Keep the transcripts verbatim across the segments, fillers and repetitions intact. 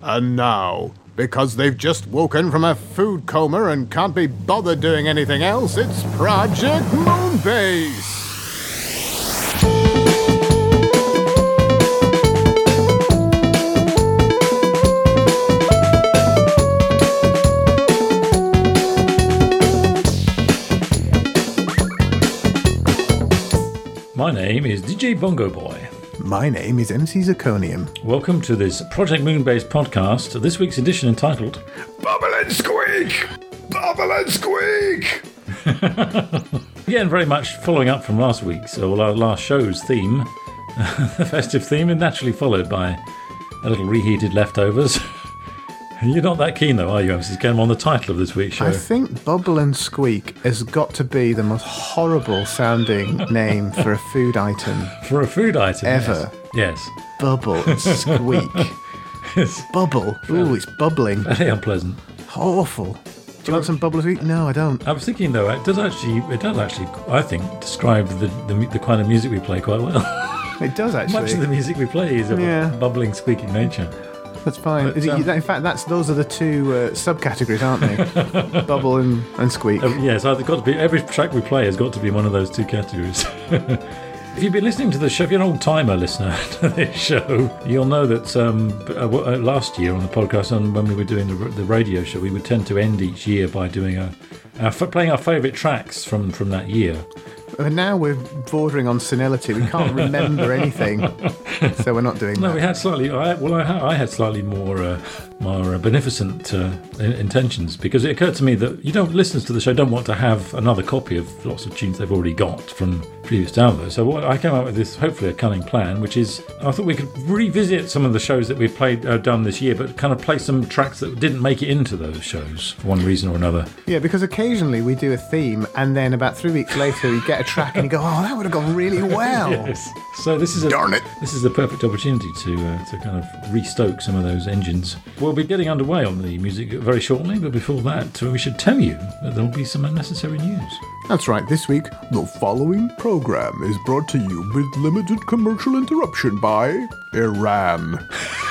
And now, because they've just woken from a food coma and can't be bothered doing anything else, it's Project Moonbase! My name is D J Bongo Boy. My name is M C Zirconium. Welcome to this Project Moonbase podcast, this week's edition entitled Bubble and Squeak! Bubble and Squeak! Again, very much following up from last week's, or our last show's theme, the festive theme, and naturally followed by a little reheated leftovers. You're not that keen though, are you, M C Zirconium, on the title of this week's show? I think Bubble and Squeak has got to be the most horrible sounding name for a food item. For a food item? Ever. Yes. yes. Bubble and Squeak. It's Bubble. Ooh, it's bubbling. very unpleasant. Awful. Do you want some bubble and squeak? No, I don't. I was thinking though, it does actually, it does actually, I think, describe the, the, the kind of music we play quite well. It does actually. Much of the music we play is of Yeah. a bubbling, squeaking nature. That's fine. But, Is it, um, in fact, that's those are the two uh, subcategories, aren't they? Bubble and, and squeak. Uh, yes, I've got to be. Every track we play has got to be one of those two categories. If you've been listening to the show, if you're an old-timer listener to this show, you'll know that um, uh, last year on the podcast, on when we were doing the, the radio show, we would tend to end each year by doing a, our, playing our favourite tracks from, from that year. And now we're bordering on senility. We can't remember anything, so we're not doing No, that. we had slightly. I, well, I, ha- I had slightly more, uh, more uh, beneficent uh, in- intentions because it occurred to me that you don't listeners to the show don't want to have another copy of lots of tunes they've already got from previous downloads. So what I came up with this, hopefully a cunning plan, which is I thought we could revisit some of the shows that we've played uh, done this year, but kind of play some tracks that didn't make it into those shows for one reason or another. Yeah, because occasionally we do a theme, and then about three weeks later you get a track and you go, "Oh, that would have gone really well." Yes. So this is a, Darn it. This is the perfect opportunity to uh, to kind of restoke some of those engines. We'll be getting underway on the music very shortly, but before that, we should tell you that there will be some unnecessary news. That's right. This week, the following program is brought to you with limited commercial interruption by Iran.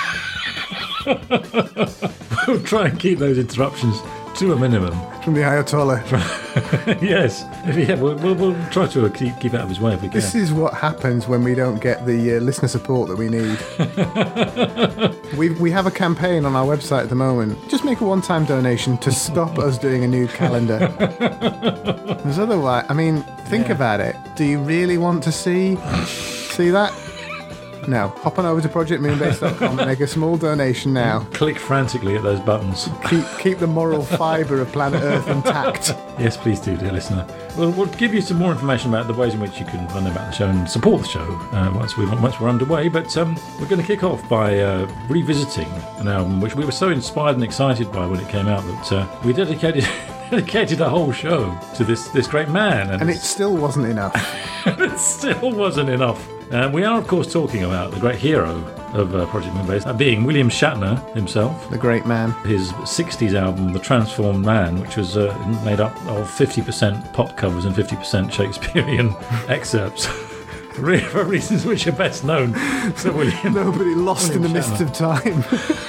We'll try and keep those interruptions to a minimum. From the Ayatollah. Yes, yeah, we'll, we'll, we'll try to keep, keep out of his way if we can. This is what happens when we don't get the uh, listener support that we need. we we have a campaign on our website at the moment. Just make a one-time donation to stop us doing a new calendar. Because otherwise, I mean, think Yeah. about it. Do you really want to see see that? No. Hop on over to project moonbase dot com and make a small donation now. Click frantically at those buttons. Keep keep the moral fibre of planet Earth intact. Yes, please do, dear listener. We'll, we'll give you some more information about the ways in which you can find out about the show and support the show uh, once, we, once we're underway. But um, we're going to kick off by uh, revisiting an album which we were so inspired and excited by when it came out that uh, we dedicated dedicated a whole show to this, this great man. And it still wasn't enough. It still wasn't enough. Uh, we are, of course, talking about the great hero of uh, Project Moonbase, that being William Shatner himself. The great man. His sixties album, The Transformed Man, which was uh, made up of fifty percent pop covers and fifty percent Shakespearean excerpts. For reasons which are best known to William. Nobody lost William in the mist Shatner. of time.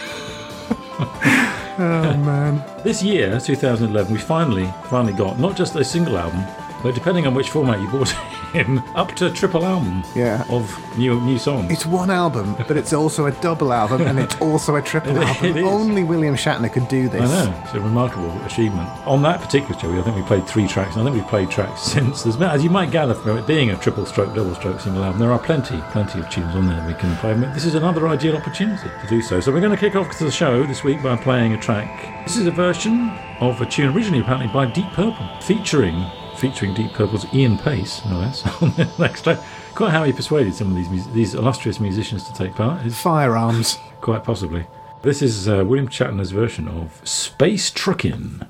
Oh, man. This year, two thousand eleven, we finally, finally got not just a single album, but depending on which format you bought in, up to a triple album Yeah. of new new songs. It's one album, but it's also a double album, and it's also a triple It album. is. Only William Shatner could do this. I know, it's a remarkable achievement. On that particular show, I think we played three tracks, and I think we've played tracks since. There's, as you might gather from it being a triple stroke, double stroke single album, there are plenty, plenty of tunes on there we can play. This is another ideal opportunity to do so. So we're going to kick off the show this week by playing a track. This is a version of a tune originally apparently by Deep Purple, featuring featuring Deep Purple's Ian Pace, no less, on the next track. Quite how he persuaded some of these mus- these illustrious musicians to take part is Firearms. quite possibly. This is uh, William Shatner's version of Space Truckin'.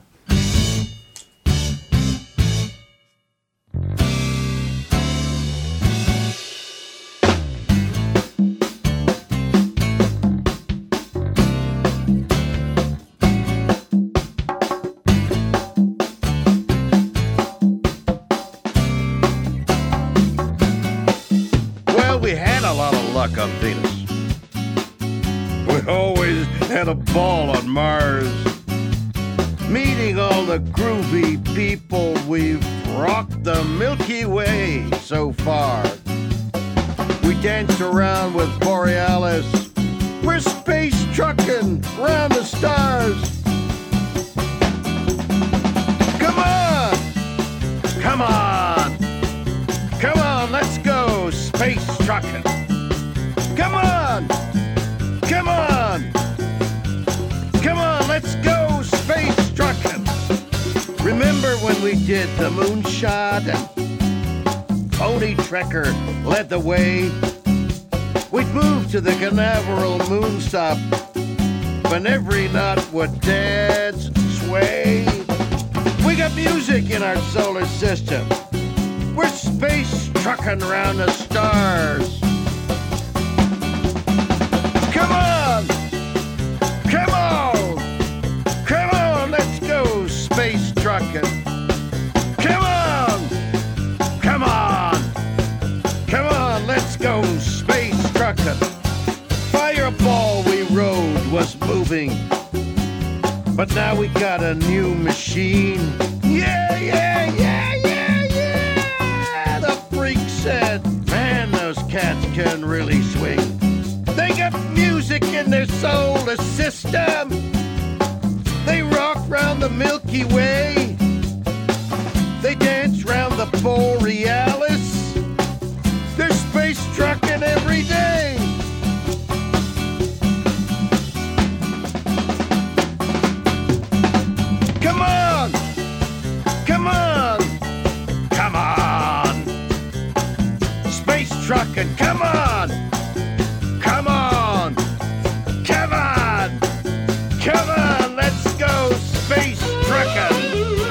Well, we had a lot of luck on Venus. We always had a ball on Mars. Meeting all the groovy people, we've rocked the Milky Way so far. We danced around with Borealis. We're space trucking round the stars. Come on! Come on! Come on, let's go space trucking. Come on! Come on! Come on, let's go space trucking. Remember when we did the moonshot and Tony Trekker led the way? We'd move to the Canaveral moonstop, but every knot would dance and sway. We got music in our solar system. We're space trucking around the stars. Come on! Come on! Come on, let's go space trucking. Come on! Come on! Come on, let's go space trucking. Fireball we rode was moving, but now we got a new machine. Yeah, yeah, yeah, yeah, yeah! The freak said, man, those cats can really swing. They got music in their solar system. They rock round the Milky Way. They dance round the Borealis. They're space trucking every day. Come on! Come on! Come on! Space trucking, come on! Come on! Come on! Come on! Let's go space trucking!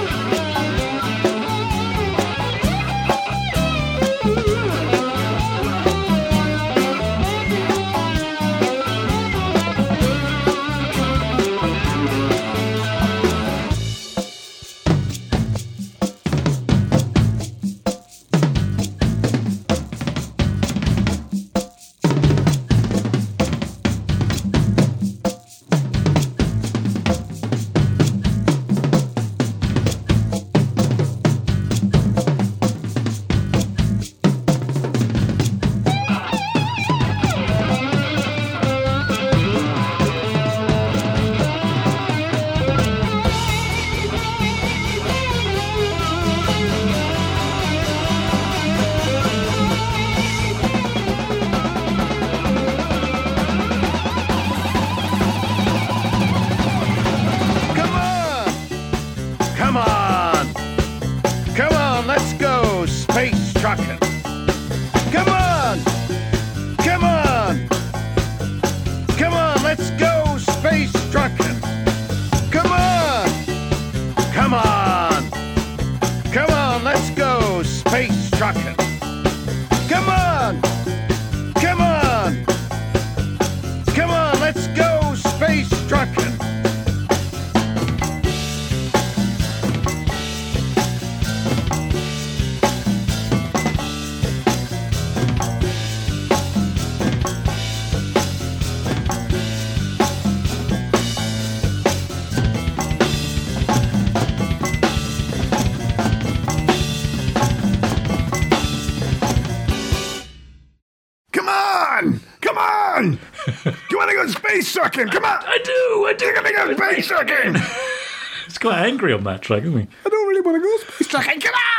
Trucking, come on! I do, I do. You're gonna go space trucking. It's quite angry on that track, isn't he? I don't really want to go space trucking.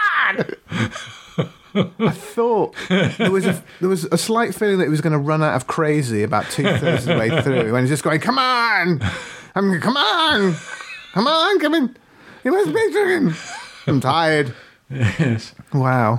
Come on! I thought there was a there was a slight feeling that he was going to run out of crazy about two thirds of the way through, when he's just going, "Come on, I'm come on, come on, come in, you must space trucking." I'm tired. Yes. Wow.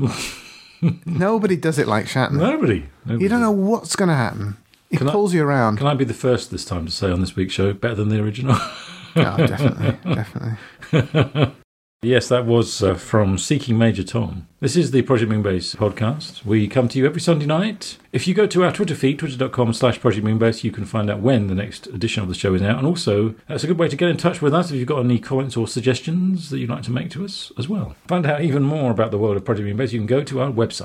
Nobody does it like Shatner. Nobody. Nobody. You don't know what's going to happen. He Can pulls I, you around. Can I be the first this time to say on this week's show, better than the original? Oh, definitely, definitely. Yes, that was uh, from Seeking Major Tom. This is the Project Moonbase podcast. We come to you every Sunday night. If you go to our Twitter feed, twitter.com slash Project Moonbase, you can find out when the next edition of the show is out. And also, that's a good way to get in touch with us if you've got any comments or suggestions that you'd like to make to us as well. Find out even more about the world of Project Moonbase, you can go to our website.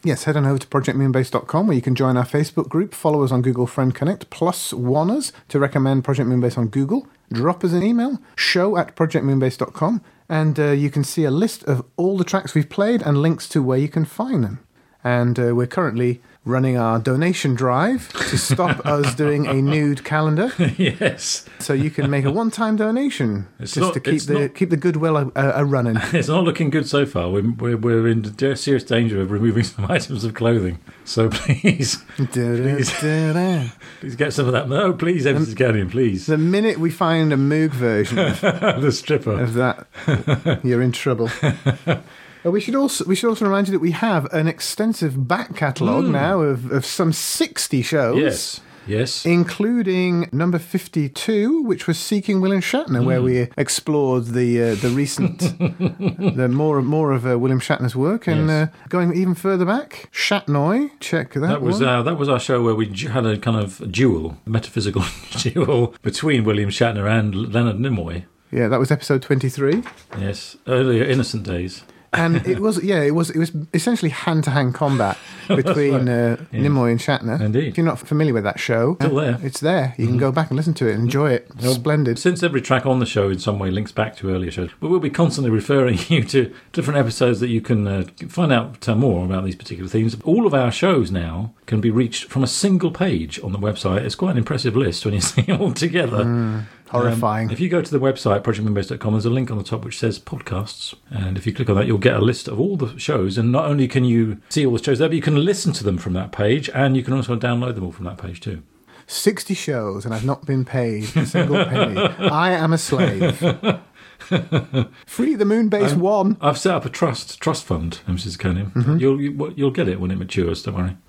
Yes, head on over to project moonbase dot com where you can join our Facebook group, follow us on Google Friend Connect, plus one us to recommend Project Moonbase on Google. Drop us an email, show at project moonbase dot com, and uh, you can see a list of all the tracks we've played and links to where you can find them. And uh, we're currently running our donation drive to stop us doing a nude calendar. Yes. So you can make a one-time donation It's just not- to keep it's the not- keep the goodwill a, a, a running. It's not looking good so far. We're, we're, we're in d- serious danger of removing some items of clothing. So please, please, Da-da-da-da. please get some of that. No, please, M C Scannion, please. The minute we find a Moog version of The stripper. of that, you're in trouble. Uh, we should also we should also remind you that we have an extensive back catalogue now of, of some sixty shows. Yes, yes. Including number fifty-two, which was Seeking William Shatner, where we explored the uh, the recent, the more more of uh, William Shatner's work, and Yes. uh, going even further back, Shatnoy. Check that, That was one. uh, that was our show where we ju- had a kind of duel, a metaphysical duel between William Shatner and Leonard Nimoy. Yeah, that was episode twenty-three. Yes, earlier innocent days. And it was, yeah, it was it was essentially hand-to-hand combat between uh, Nimoy and Shatner. Indeed. If you're not familiar with that show, Still there. it's there. You can go back and listen to it and enjoy it. Splendid. Since every track on the show in some way links back to earlier shows, we will be constantly referring you to different episodes that you can uh, find out uh, more about these particular themes. All of our shows now can be reached from a single page on the website. It's quite an impressive list when you see it all together. Horrifying. Um, if you go to the website, project moonbase dot com, there's a link on the top which says podcasts. And if you click on that, you'll get a list of all the shows. And not only can you see all the shows there, but you can listen to them from that page. And you can also download them all from that page too. sixty shows and I've not been paid a single penny. I am a slave. Free the Moonbase one. I've set up a trust trust fund, Missus Canning. Mm-hmm. You'll, you, you'll get it when it matures, don't worry.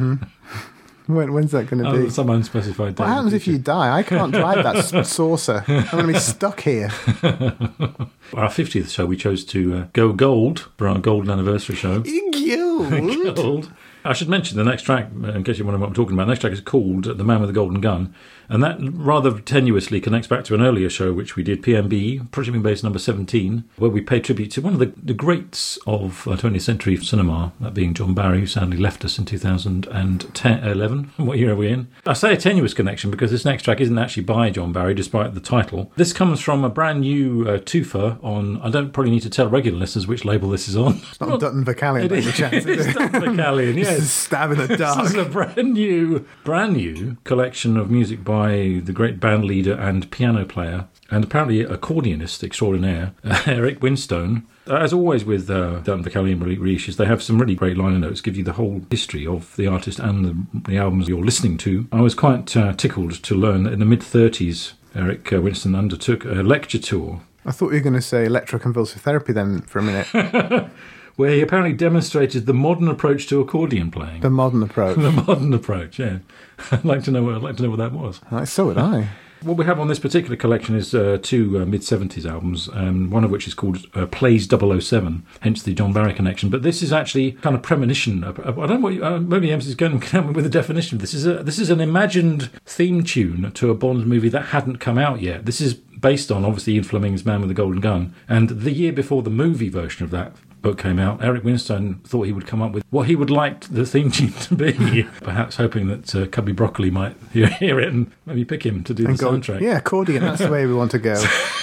When, when's that going to Oh, be? some unspecified date. What happens if you die? I can't drive that s- saucer. I'm going to be stuck here. For our fiftieth show, we chose to uh, go gold for our golden anniversary show. Gold. Gold. I should mention the next track, uh, in case you wonder what I'm talking about. The next track is called The Man with the Golden Gun, and that rather tenuously connects back to an earlier show which we did, P M B, Project Moonbase number seventeen, where we pay tribute to one of the, the greats of uh, twentieth century cinema, that being John Barry, who sadly left us in two thousand eleven. What year are we in? I say a tenuous connection because this next track isn't actually by John Barry, despite the title. This comes from a brand new uh, twofer on, I don't probably need to tell regular listeners which label this is on. It's not Dutton Vacallion, by any chance, is It's it? Dutton Vacallion, yes. Stab in the This dark. is a brand new, brand new collection of music by the great band leader and piano player, and apparently accordionist extraordinaire, uh, Eric Winstone. Uh, as always with uh, Dutton Vacallion re- reissues, they have some really great liner notes, give you the whole history of the artist and the, the albums you're listening to. I was quite uh, tickled to learn that in the mid-thirties, Eric uh, Winston undertook a lecture tour I thought you were going to say electroconvulsive therapy then for a minute. where he apparently demonstrated the modern approach to accordion playing. The modern approach. The modern approach, yeah. I'd like to know what I'd like to know what that was. Uh, so would I. What we have on this particular collection is uh, two uh, mid-seventies albums, um, one of which is called uh, Plays double oh seven, hence the John Barry connection. But this is actually kind of premonition. Of, of, I don't know what you, uh, maybe M C's going to come up with a definition of this. Is a, this is an imagined theme tune to a Bond movie that hadn't come out yet. This is based on, obviously, Ian Fleming's Man with the Golden Gun. And the year before the movie version of that book came out, Eric Winstone thought he would come up with what he would like the theme tune to be, perhaps hoping that uh, Cubby Broccoli might hear, hear it and maybe pick him to do And the go, soundtrack. yeah, accordion, that's the way we want to go.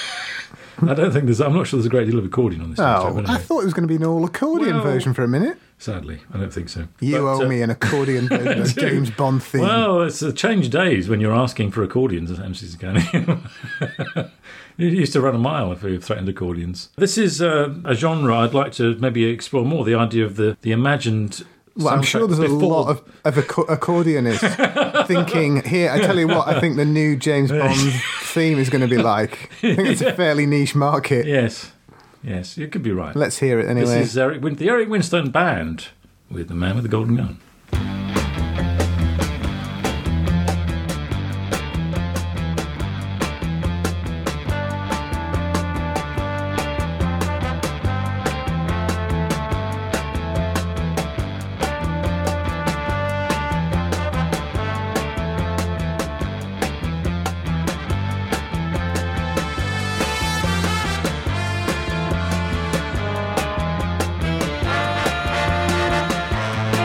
I don't think there's. I'm not sure there's a great deal of accordion on this. soundtrack, Oh, but I anyway, thought it was going to be an all accordion Well, version for a minute. sadly, I don't think so. You But, owe uh, me an accordion version of James Bond theme. Well, it's a changed days when you're asking for accordions at M C's Academy. You used to run a mile if you threatened accordions. This is uh, a genre I'd like to maybe explore more. The idea of the the imagined. Well, I'm sure there's a before- lot of, of acco- accordionists thinking, here, I tell you what, I think the new James Bond theme is going to be like. I think it's a fairly niche market. Yes, yes, you could be right. Let's hear it anyway. This is Eric Win- the Eric Winstone Band with the Man with the Golden Gun. Come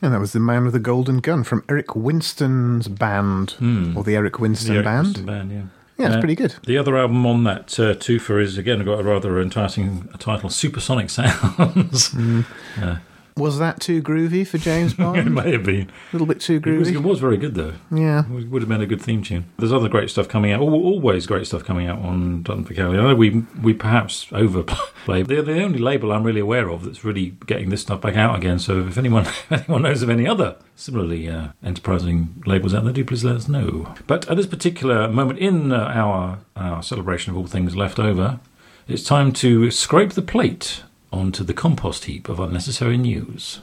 And that was The Man with the Golden Gun from Eric Winston's band, Hmm. or the Eric Winston The Eric Band. Winston Band, yeah. Yeah, it's Uh, pretty good. The other album on that uh, twofer is, again, got a rather enticing title, Supersonic Sounds. Uh, Was that too groovy for James it Bond? A may have been. little bit too It was, groovy. it was very good, though. Yeah. It would have been a good theme tune. There's other great stuff coming out. Al- Always great stuff coming out on Dutton for Cowley. I know we we perhaps overplay. They're the only label I'm really aware of that's really getting this stuff back out again. So if anyone if anyone knows of any other similarly uh, enterprising labels out there, do please let us know. But at this particular moment in uh, our our celebration of all things left over, it's time to scrape the plate onto the compost heap of unnecessary news.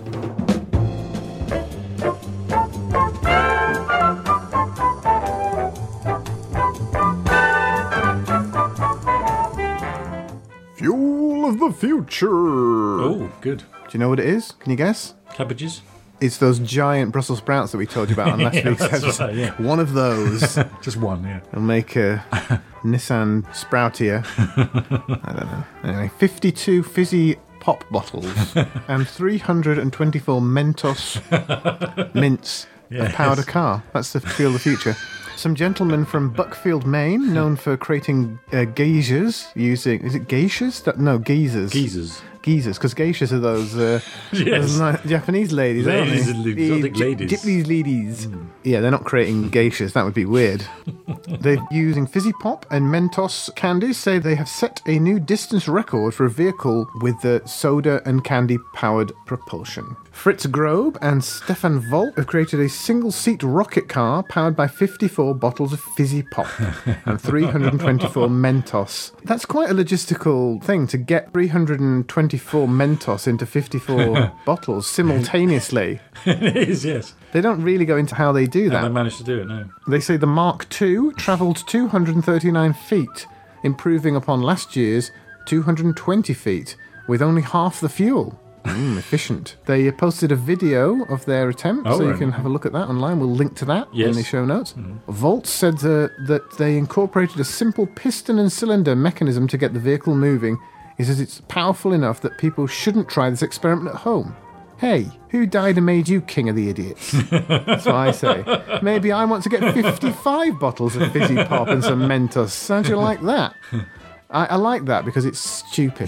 Fuel of the future. Oh, good. Do you know what it is? Can you guess? Cabbages? It's those giant Brussels sprouts that we told you about on last Yeah, week's that's episode. right, yeah. One of those Just one, yeah. will make a Nissan Sproutier. I don't know. Anyway, fifty-two fizzy pop bottles and three hundred twenty-four Mentos mints Yes. of powder car. That's the fuel of the future. Some gentlemen from Buckfield, Maine, known for creating uh, geishas using... Is it geishas? That- No, geezers. Geezers. Geezers, because geishas are those, uh, Yes. those ni- Japanese ladies, Ladies aren't and they? ladies, exotic Gy- ladies. Japanese ladies. Yeah, they're not creating geishas. That would be weird. They're using Fizzy Pop and Mentos candies. Say they have set a new distance record for a vehicle with the soda and candy-powered propulsion. Fritz Grobe and Stefan Volt have created a single-seat rocket car powered by fifty-four bottles of Fizzy Pop and three hundred twenty-four Mentos. That's quite a logistical thing to get three hundred twenty-four Mentos into fifty-four bottles simultaneously. It is, yes. They don't really go into how they do How they that. managed to do it, no. They say the Mark two travelled two hundred thirty-nine feet, improving upon last year's two hundred twenty feet, with only half the fuel. Mm, efficient. They posted a video of their attempt, Oh, so you right. can have a look at that online. We'll link to that in Yes. the show notes. Volt said uh, that they incorporated a simple piston and cylinder mechanism to get the vehicle moving. He says it's powerful enough that people shouldn't try this experiment at home. Hey, who died and made you king of the idiots? That's what I say. Maybe I want to get fifty-five bottles of Fizzy Pop and some Mentos. How'd you like that? I, I like that because it's stupid.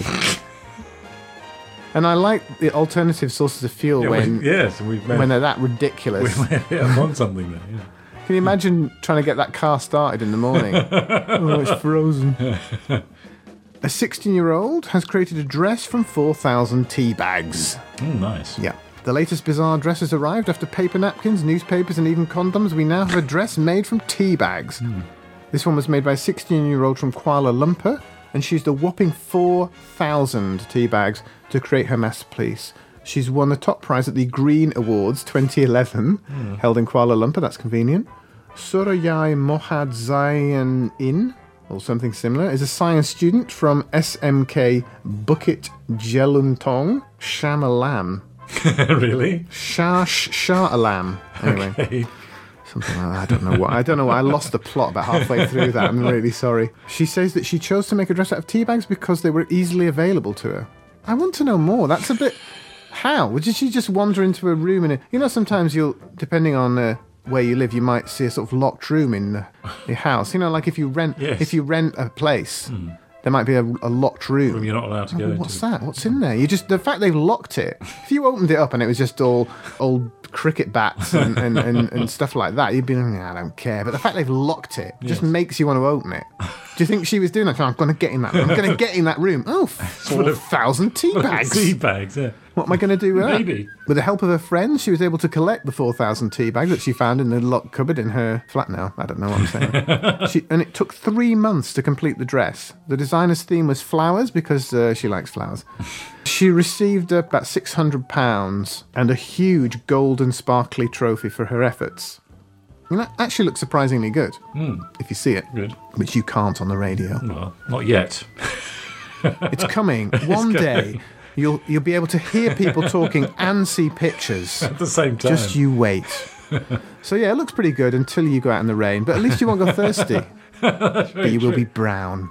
And I like the alternative sources of fuel Yeah, when we, yes, we've made, when they're that ridiculous. we've made it upon something there, yeah. Can you imagine trying to get that car started in the morning? Oh, it's frozen. A sixteen-year-old has created a dress from four thousand tea bags. Oh, nice. Yeah. The latest bizarre dress has arrived after paper napkins, newspapers, and even condoms. We now have a dress made from tea bags. This one was made by a sixteen-year-old from Kuala Lumpur, and she used a whopping four thousand tea bags to create her masterpiece. She's won the top prize at the Green Awards twenty eleven, held in Kuala Lumpur. That's convenient. Surayai Mohad Zayan In, or something similar, is a science student from S M K Bukit Jelutong, Shamalam. Really? Shah Shah Alam. Anyway, Okay. something like that. I don't know what. I don't know. I lost the plot about halfway through that. I'm really sorry. She says that she chose to make a dress out of tea bags because they were easily available to her. I want to know more. That's a bit. How? Did she just wander into a room and you know sometimes you'll, depending on uh, where you live, you might see a sort of locked room in uh, your house. You know, like if you rent Yes. if you rent a place, there might be a, a locked room. Room you're not allowed to Oh, go into. what's that? What's in there? You just the fact they've locked it. If you opened it up and it was just all old cricket bats and, and, and, and stuff like that, you'd be like, nah, I don't care. But the fact they've locked it just Yes. makes you want to open it. Do you think she was doing that? I'm going to get in that room. I'm going to get in that room. Oh, four thousand tea bags. Tea bags, yeah. What am I going to do with that? Maybe. With the help of her friends, she was able to collect the four thousand tea bags that she found in the locked cupboard in her flat now. I don't know what I'm saying. she, and it took three months to complete the dress. The designer's theme was flowers because uh, she likes flowers. She received uh, about six hundred pounds and a huge gold and sparkly trophy for her efforts. And that actually looks surprisingly good, if you see it, Good. which you can't on the radio. Well, not yet. It's coming. One day, you'll you'll be able to hear people talking and see pictures. At the same time. Just you wait. So yeah, it looks pretty good until you go out in the rain, but at least you won't go thirsty. But you will be brown.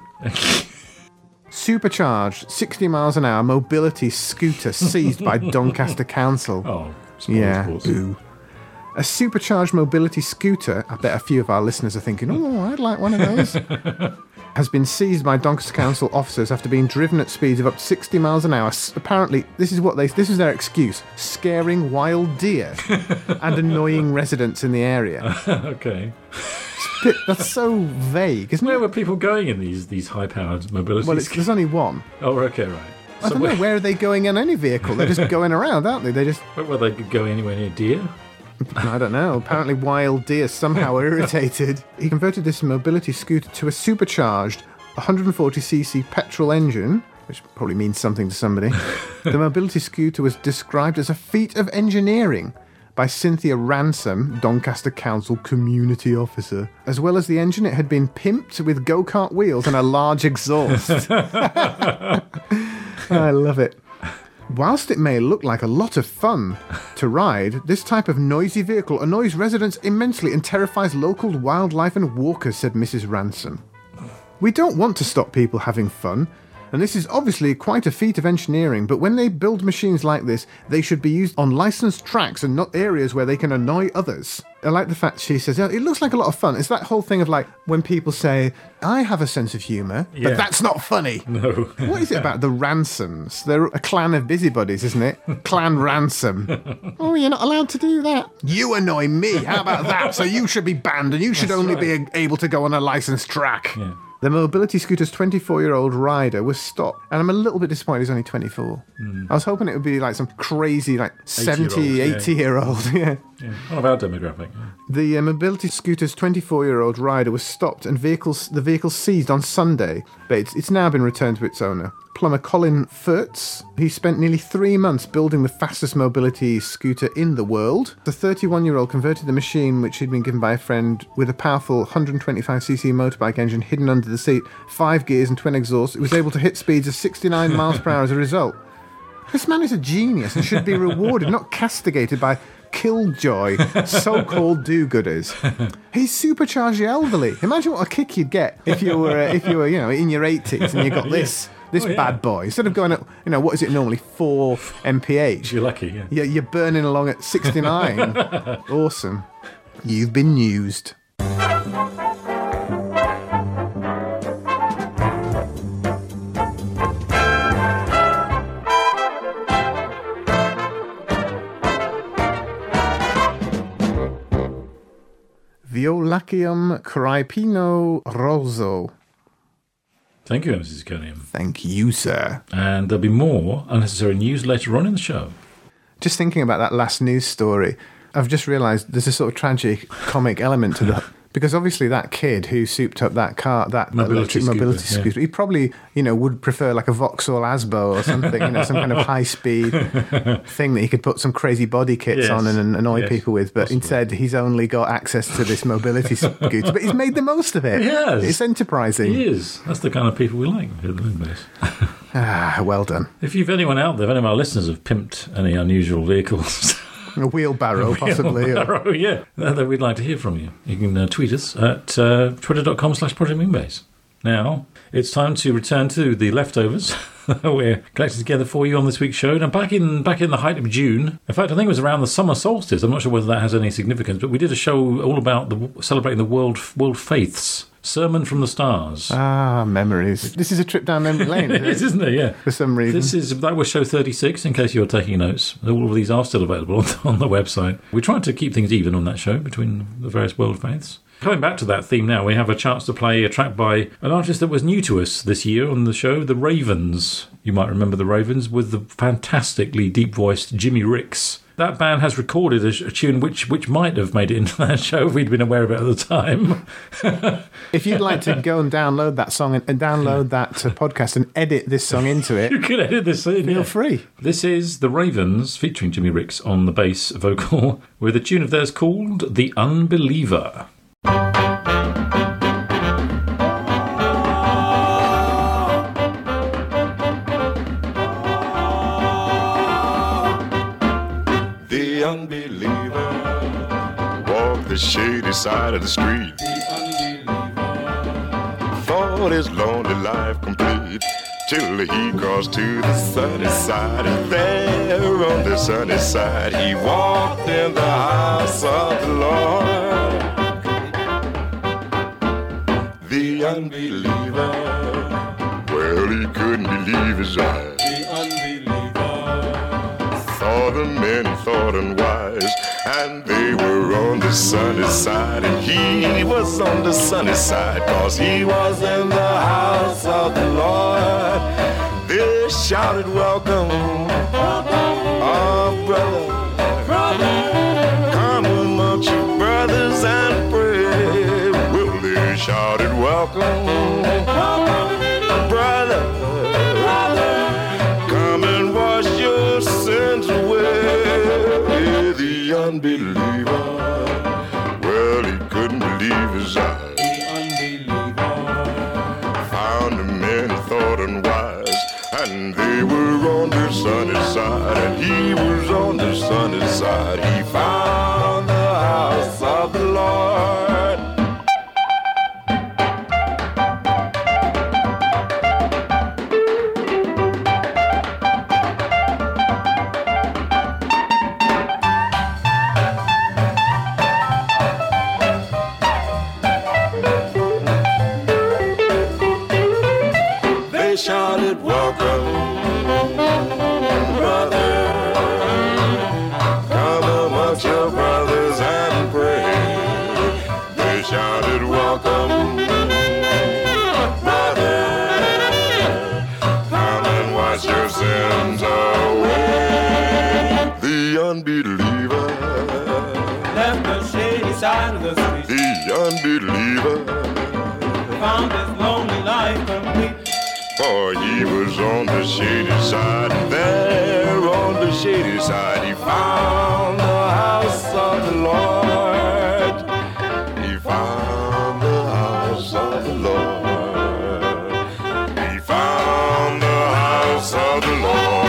Supercharged, sixty miles an hour mobility scooter seized by Doncaster Council. Oh, Yeah, sports. ooh. A supercharged mobility scooter, I bet a few of our listeners are thinking, oh, I'd like one of those, has been seized by Doncaster Council officers after being driven at speeds of up to sixty miles an hour. S- Apparently, this is what they this is their excuse, scaring wild deer and annoying residents in the area. Okay. Bit- That's so vague, isn't Where it? were people going in these these high-powered mobility Well, it's, scooters? there's only one. Oh, okay, right. I don't know, where are they going in any vehicle? They're just going around, aren't they? They just, Where, where they could go anywhere near deer? I don't know. Apparently, wild deer somehow are irritated. He converted this mobility scooter to a supercharged one hundred forty c c petrol engine, which probably means something to somebody. The mobility scooter was described as a feat of engineering by Cynthia Ransom, Doncaster Council community officer. As well as the engine, it had been pimped with go-kart wheels and a large exhaust. I love it. Whilst it may look like a lot of fun to ride, this type of noisy vehicle annoys residents immensely and terrifies local wildlife and walkers, said Missus Ransom. We don't want to stop people having fun, and this is obviously quite a feat of engineering, but when they build machines like this, they should be used on licensed tracks and not areas where they can annoy others. I like the fact she says, yeah, it looks like a lot of fun. It's that whole thing of like, when people say, I have a sense of humour, Yeah. but that's not funny. No. What is it about the Ransoms? They're a clan of busybodies, isn't it? Clan Ransom. Oh, you're not allowed to do that. You annoy me. How about that? So you should be banned and you should That's only right. be able to go on a licensed track. Yeah. The mobility scooter's twenty-four-year-old rider was stopped, and I'm a little bit disappointed he's only twenty-four. Mm. I was hoping it would be like some crazy, like seventy, yeah. eighty-year-old. Yeah. Yeah. One of our demographic. Yeah. The uh, mobility scooter's twenty-four-year-old rider was stopped and vehicles the vehicle seized on Sunday, but it's, it's now been returned to its owner. Plumber Colin Furtz, he spent nearly three months building the fastest mobility scooter in the world. The thirty-one-year-old converted the machine, which he'd been given by a friend, with a powerful one hundred twenty-five c c motorbike engine hidden under the seat, five gears and twin exhausts. It was able to hit speeds of sixty-nine miles per hour as a result. This man is a genius and should be rewarded, not castigated by killjoy, so-called do-gooders. He's supercharged the elderly. Imagine what a kick you'd get if you were, uh, if you were, you know, in your eighties and you got this, this Oh, yeah. bad boy. Instead of going at, you know, what is it normally, four M P H? You're lucky, yeah. You're, you're burning along at sixty-nine. Awesome. You've been used. Violaceum crypino rosso. Thank you, Missus Cunningham. Thank you, sir. And there'll be more unnecessary news later on in the show. Just thinking about that last news story, I've just realised there's a sort of tragic comic element to that. Because obviously that kid who souped up that car, that Mobility electric scooter, mobility yeah. scooter, he probably, you know, would prefer like a Vauxhall Asbo or something, you know, some kind of high-speed thing that he could put some crazy body kits Yes. on and, and annoy Yes, people with. But possibly. instead, he's only got access to this mobility scooter. But he's made the most of it. He has. It's enterprising. He is. That's the kind of people we like here at the Moonbase. Ah, well done. If you've anyone out there, if any of our listeners have pimped any unusual vehicles, A wheelbarrow, possibly. or- oh yeah, uh, then we'd like to hear from you. You can uh, tweet us at uh, twitter.com slash Project Moonbase. Now, it's time to return to the leftovers we're collecting together for you on this week's show. Now, back in back in the height of June, in fact, I think it was around the summer solstice. I'm not sure whether that has any significance, but we did a show all about the celebrating the world world faiths. Sermon from the Stars. Ah, memories. This is a trip down memory lane, It is, isn't it? Yeah. for some reason. This is that was show thirty-six. In case you're taking notes, all of these are still available on, on the website. We tried to keep things even on that show between the various world faiths. Coming back to that theme now, we have a chance to play a track by an artist that was new to us this year on the show, the Ravens. You might remember the Ravens with the fantastically deep-voiced Jimmy Ricks. That band has recorded a, a tune which which might have made it into that show if we'd been aware of it at the time. If you'd like to go and download that song and, and download that uh, podcast and edit this song into it, You could edit this in. feel yeah. free. This is the Ravens featuring Jimmy Ricks on the bass vocal with a tune of theirs called The Unbeliever. The unbeliever walked the shady side of the street. Thought his lonely life complete till he crossed to the sunny side. And there on the sunny side he walked in the house of the Lord. The unbeliever, well, he couldn't believe his eyes. The unbeliever Thought and men thought unwise, and they were on the sunny side, and he was on the sunny side, cause he was in the house of the Lord. They shouted welcome, oh brother, come amongst your brothers and pray. Well, they shouted welcome, brother, come and wash your sins away. The unbeliever, well, he couldn't believe his eyes. The unbeliever Found the men thought unwise, and they were on the sunny side, and he was on the sunny side. He found the house of the Lord. They shouted welcome, brother, come amongst your brothers and pray. They shouted welcome, brother, come and wash your sins away. The unbeliever, left the shady side of the street, the unbeliever, found his lonely life complete. for he was on the shady side, and there on the shady side he found the house of the Lord. He found the house of the Lord. He found the house of the Lord.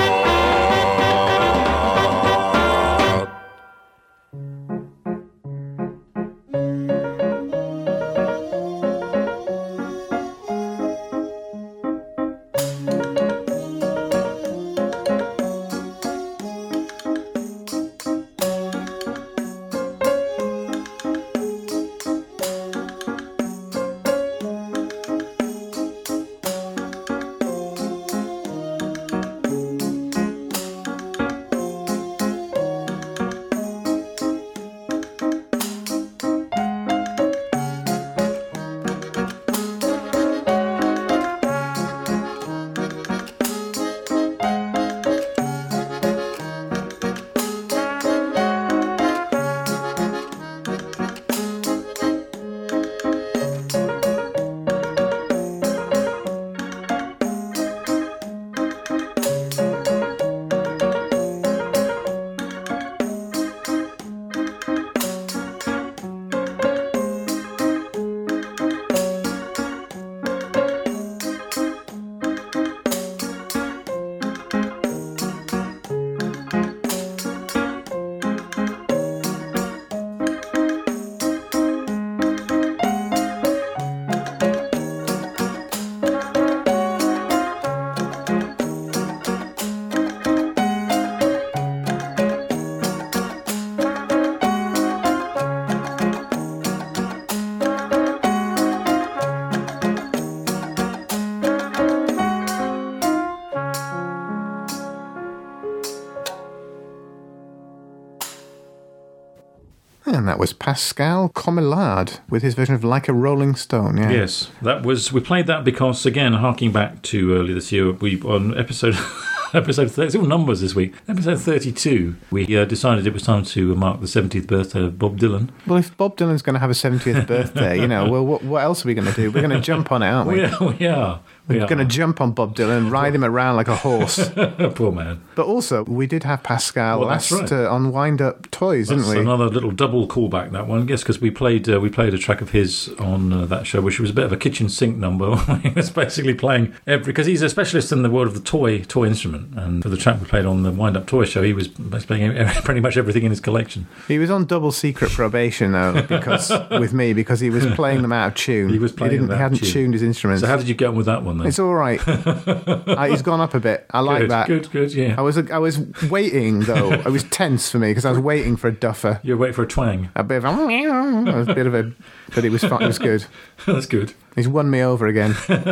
And that was Pascal Comillard with his version of Like a Rolling Stone. Yeah. Yes, that was. We played that because, again, harking back to earlier this year, we on episode episode thirty, it's all numbers this week. Episode thirty-two, we uh, decided it was time to mark the seventieth birthday of Bob Dylan. Well, if Bob Dylan's going to have a seventieth birthday, you know, well, what, what else are we going to do? We're going to jump on it, aren't we? We are. We are. We're going to jump on Bob Dylan, ride him around like a horse. Poor man. But also, we did have Pascal Well, last that's right. uh, on Wind Up Toys, That's didn't we? another little double callback, that one. Yes, because we played uh, we played a track of his on uh, that show, which was a bit of a kitchen sink number. He was basically playing every because he's a specialist in the world of the toy toy instrument, and for the track we played on the Wind Up Toy show, he was playing pretty much everything in his collection. He was on double secret probation, though, because with me because he was playing them out of tune. He was playing He, didn't, them he out of hadn't tune. tuned his instruments. So how did you get on with that one though. It's all right. uh, he's gone up a bit. I like good, that. Good, good, yeah. I was I was waiting though. It was tense for me because I was waiting for a duffer. You're waiting for a twang. A bit of a, a bit of a, but it was fun. It was good. That's good. He's won me over again.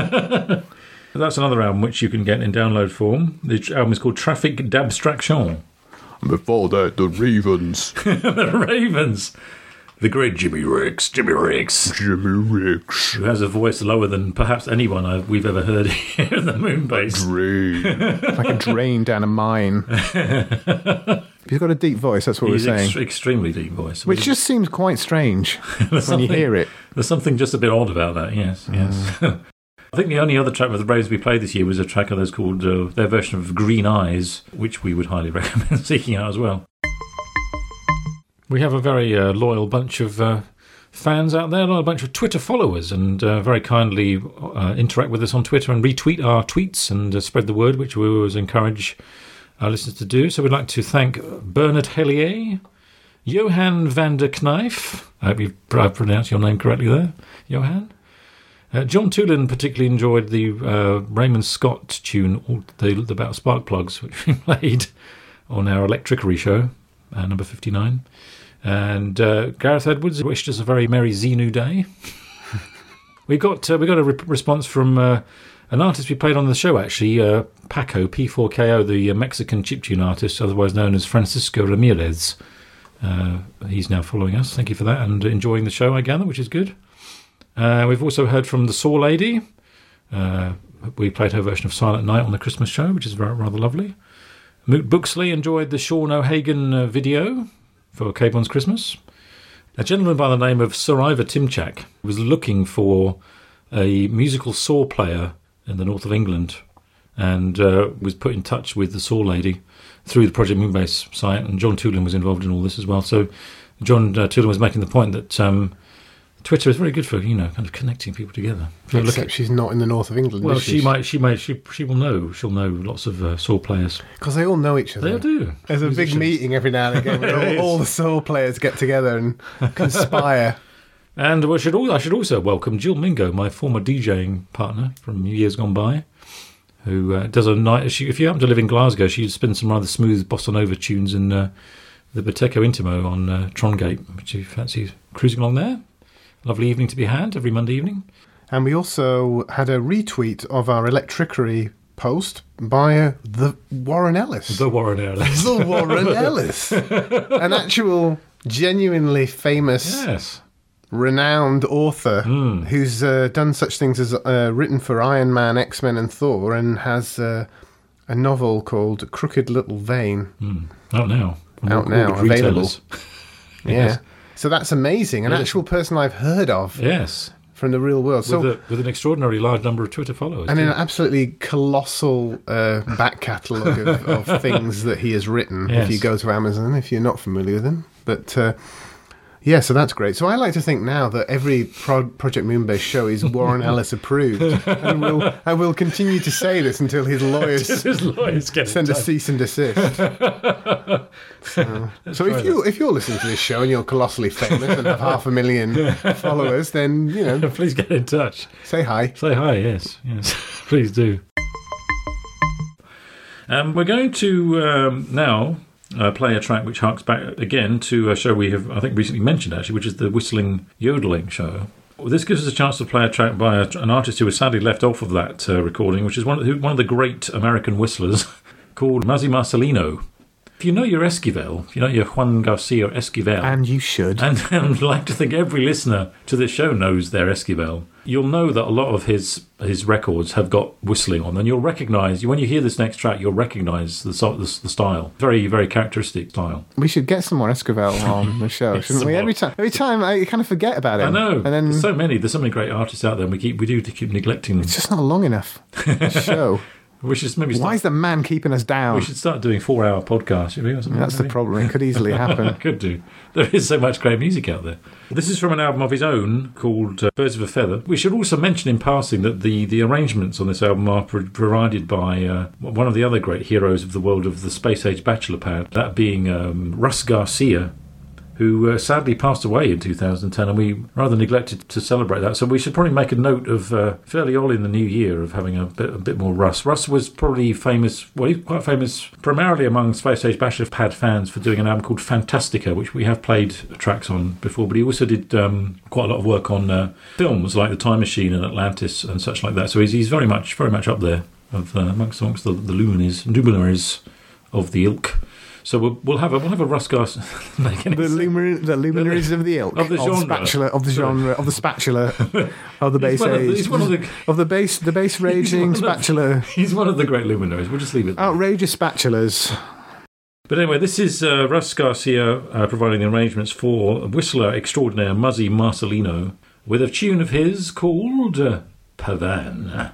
That's another album which you can get in download form. The album is called Traffic d'Abstraction. Before that, the Ravens. The Ravens. The great Jimmy Ricks. Jimmy Ricks. Jimmy Ricks. Who has a voice lower than perhaps anyone I've, we've ever heard here in the Moonbase. Drain. Like a drain down a mine. He's got a deep voice, that's what He's we're saying. Ex- extremely deep voice. Which just seems quite strange when you hear it. There's something just a bit odd about that, yes. yes. Mm. I think the only other track with the Braves we played this year was a track of theirs called uh, their version of Green Eyes, which we would highly recommend seeking out as well. We have a very uh, loyal bunch of uh, fans out there, a bunch of Twitter followers, and uh, very kindly uh, interact with us on Twitter and retweet our tweets and uh, spread the word, which we always encourage our listeners to do. So we'd like to thank Bernard Hellier, Johan van der Kneif, I hope you've pronounced your name correctly there, Johan. Uh, John Toulin particularly enjoyed the uh, Raymond Scott tune the, the about spark plugs, which we played on our Electricary show, uh, number fifty-nine. And uh, Gareth Edwards wished us a very merry Xenu Day. we got uh, we got a re- response from uh, an artist we played on the show, actually, uh, Paco, P four K O, the uh, Mexican chiptune artist, otherwise known as Francisco Ramirez. Uh, he's now following us. Thank you for that, and enjoying the show, I gather, which is good. Uh, we've also heard from the Saw Lady. Uh, we played her version of Silent Night on the Christmas show, which is very, rather lovely. Moot Booksley enjoyed the Sean O'Hagan uh, video for Cabon's Christmas. A gentleman by the name of Sir Ivor Timchak was looking for a musical saw player in the north of England and uh, was put in touch with the Saw Lady through the Project Moonbase site, and John Toulin was involved in all this as well. So John uh, Toulin was making the point that um, Twitter is very good for, you know, kind of connecting people together. Except she's not in the north of England. Well, is she? she might, she might, she she will know. She'll know lots of uh, saw players because they all know each other. They do. There's a big meeting every now and again where all, all the saw players get together and conspire. And we should all, I should also welcome Jill Mingo, my former DJing partner from years gone by, who uh, does a night. She, if you happen to live in Glasgow, she spins some rather smooth bossa nova tunes in uh, the Botteco Intimo on uh, Trongate, which you fancy cruising along there. Lovely evening to be had every Monday evening. And we also had a retweet of our Electricary post by uh, the Warren Ellis. The Warren Ellis. The Warren Ellis. An actual, genuinely famous, yes, renowned author mm. who's uh, done such things as uh, written for Iron Man, X-Men and Thor, and has uh, a novel called Crooked Little Vein. Mm. Out now. Out now, available. Yes. Yeah. So that's amazing. An yes. actual person I've heard of. Yes. From the real world. With, so, a, with an extraordinarily large number of Twitter followers. And too. an absolutely colossal uh, back catalogue of, of things that he has written, yes. if you go to Amazon, if you're not familiar with him. But, uh, yeah, so that's great. So I like to think now that every Pro- Project Moonbase show is Warren Ellis approved. And we'll, I will continue to say this until his lawyers, his lawyers get send a cease and desist. So, so if, you, if you're listening to this show and you're colossally famous and have half a million followers, then, you know... Please get in touch. Say hi. Say hi, yes. yes. Please do. Um, we're going to um, now... Uh, play a track which harks back again to a show we have, I think, recently mentioned, actually, which is the Whistling Yodeling show. Well, this gives us a chance to play a track by a, an artist who was sadly left off of that uh, recording, which is one of, the, one of the great American whistlers called Mazzy Marcelino. If you know your Esquivel, if you know your Juan Garcia Esquivel... And you should. And I'd like to think every listener to this show knows their Esquivel. You'll know that a lot of his his records have got whistling on, and you'll recognise, when you hear this next track, you'll recognise the, the the style. Very, very characteristic style. We should get some more Esquivel on the show, shouldn't we? more. Every time, every time I kind of forget about it. I know. And then There's so many. There's so many great artists out there, and we keep we do to keep neglecting them. It's just not long enough. Show. We should maybe start, Why is the man keeping us down? we should start doing four-hour podcasts. Should we, or something, That's the maybe? problem. It could easily happen. Could do. There is so much great music out there. This is from an album of his own called uh, Birds of a Feather. We should also mention in passing that the, the arrangements on this album are pro- provided by uh, one of the other great heroes of the world of the space age bachelor pad, that being um, Russ Garcia, who uh, sadly passed away in two thousand ten, and we rather neglected to celebrate that. So we should probably make a note of uh, fairly early in the new year of having a bit, a bit more Russ. Russ was probably famous, well, he's quite famous primarily among Space Age Bachelor Pad fans for doing an album called Fantastica, which we have played tracks on before, but he also did um, quite a lot of work on uh, films like The Time Machine and Atlantis and such like that. So he's, he's very much very much up there of uh, amongst, amongst the, the luminaries, luminaries of the ilk. So we'll, we'll have a we'll have a Russ Garcia. the, lumin- the luminaries of the ilk of the genre of, spatula, of the genre of the spatula of the base he's age. Of, he's one of the of the base the base raging he's spatula. Of, he's one of the great luminaries. We'll just leave it there. Outrageous spatulas. But anyway, this is uh, Russ Garcia uh, providing the arrangements for whistler extraordinaire Muzzy Marcelino with a tune of his called uh, Pavan.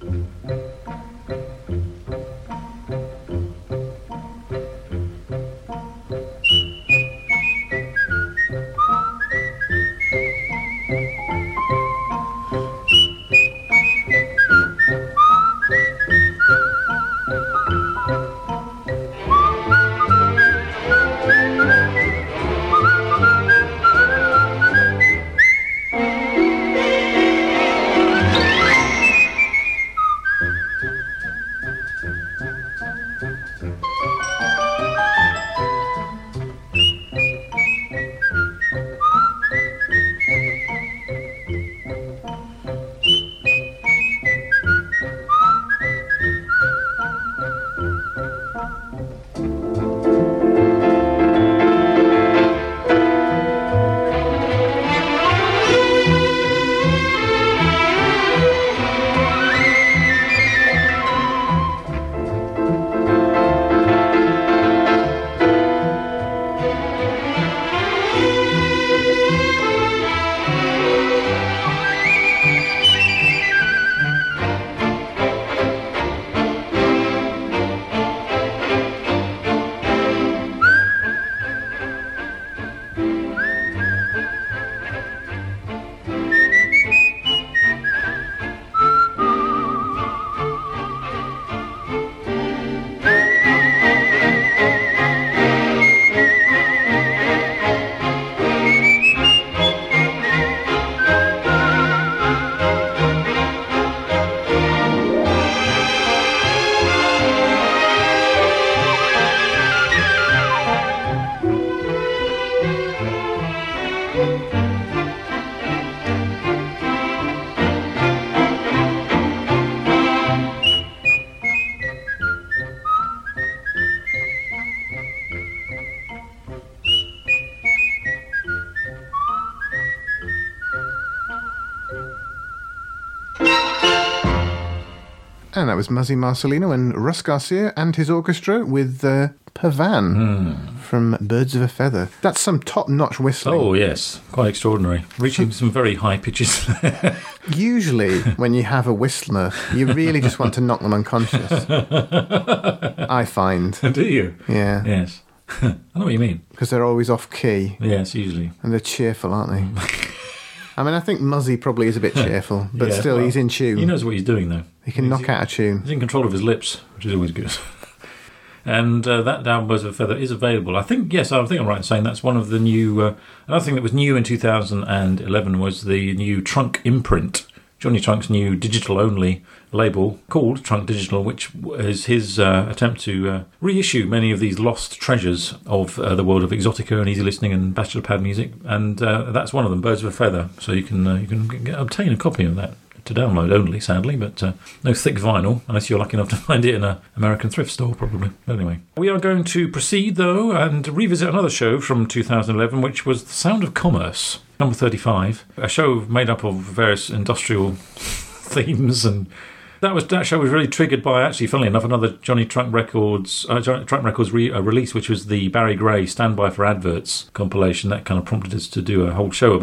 And that was Muzzy Marcelino and Russ Garcia and his orchestra with uh, Pavan mm. from Birds of a Feather. That's some top-notch whistling. Oh, yes. Quite extraordinary. Reaching some very high pitches. Usually, when you have a whistler, you really just want to knock them unconscious. I find. Do you? Yeah. Yes. I know what you mean. Because they're always off-key. Yes, usually. And they're cheerful, aren't they? I mean, I think Muzzy probably is a bit cheerful, but yeah, still, well, he's in tune. He knows what he's doing, though. He can he's, knock out a tune. He's in control of his lips, which is always good. And uh, that Down Birds of a Feather is available. I think, yes, I think I'm right in saying that's one of the new... Uh, another thing that was new in two thousand eleven was the new Trunk imprint. Johnny Trunk's new digital-only label called Trunk Digital, which is his uh, attempt to uh, reissue many of these lost treasures of uh, the world of Exotica and easy listening and bachelor pad music, and uh, that's one of them, Birds of a Feather. So you can uh, you can get, obtain a copy of that to download only, sadly, but uh, no thick vinyl, unless you're lucky enough to find it in an American thrift store, probably. But anyway, we are going to proceed, though, and revisit another show from two thousand eleven, which was The Sound of Commerce, number thirty-five, a show made up of various industrial themes, and that was that show was really triggered by, actually, funnily enough, another Johnny Trunk Records uh, Johnny Trunk Records re- uh, release, which was the Barry Gray Stand By for Adverts compilation. That kind of prompted us to do a whole show about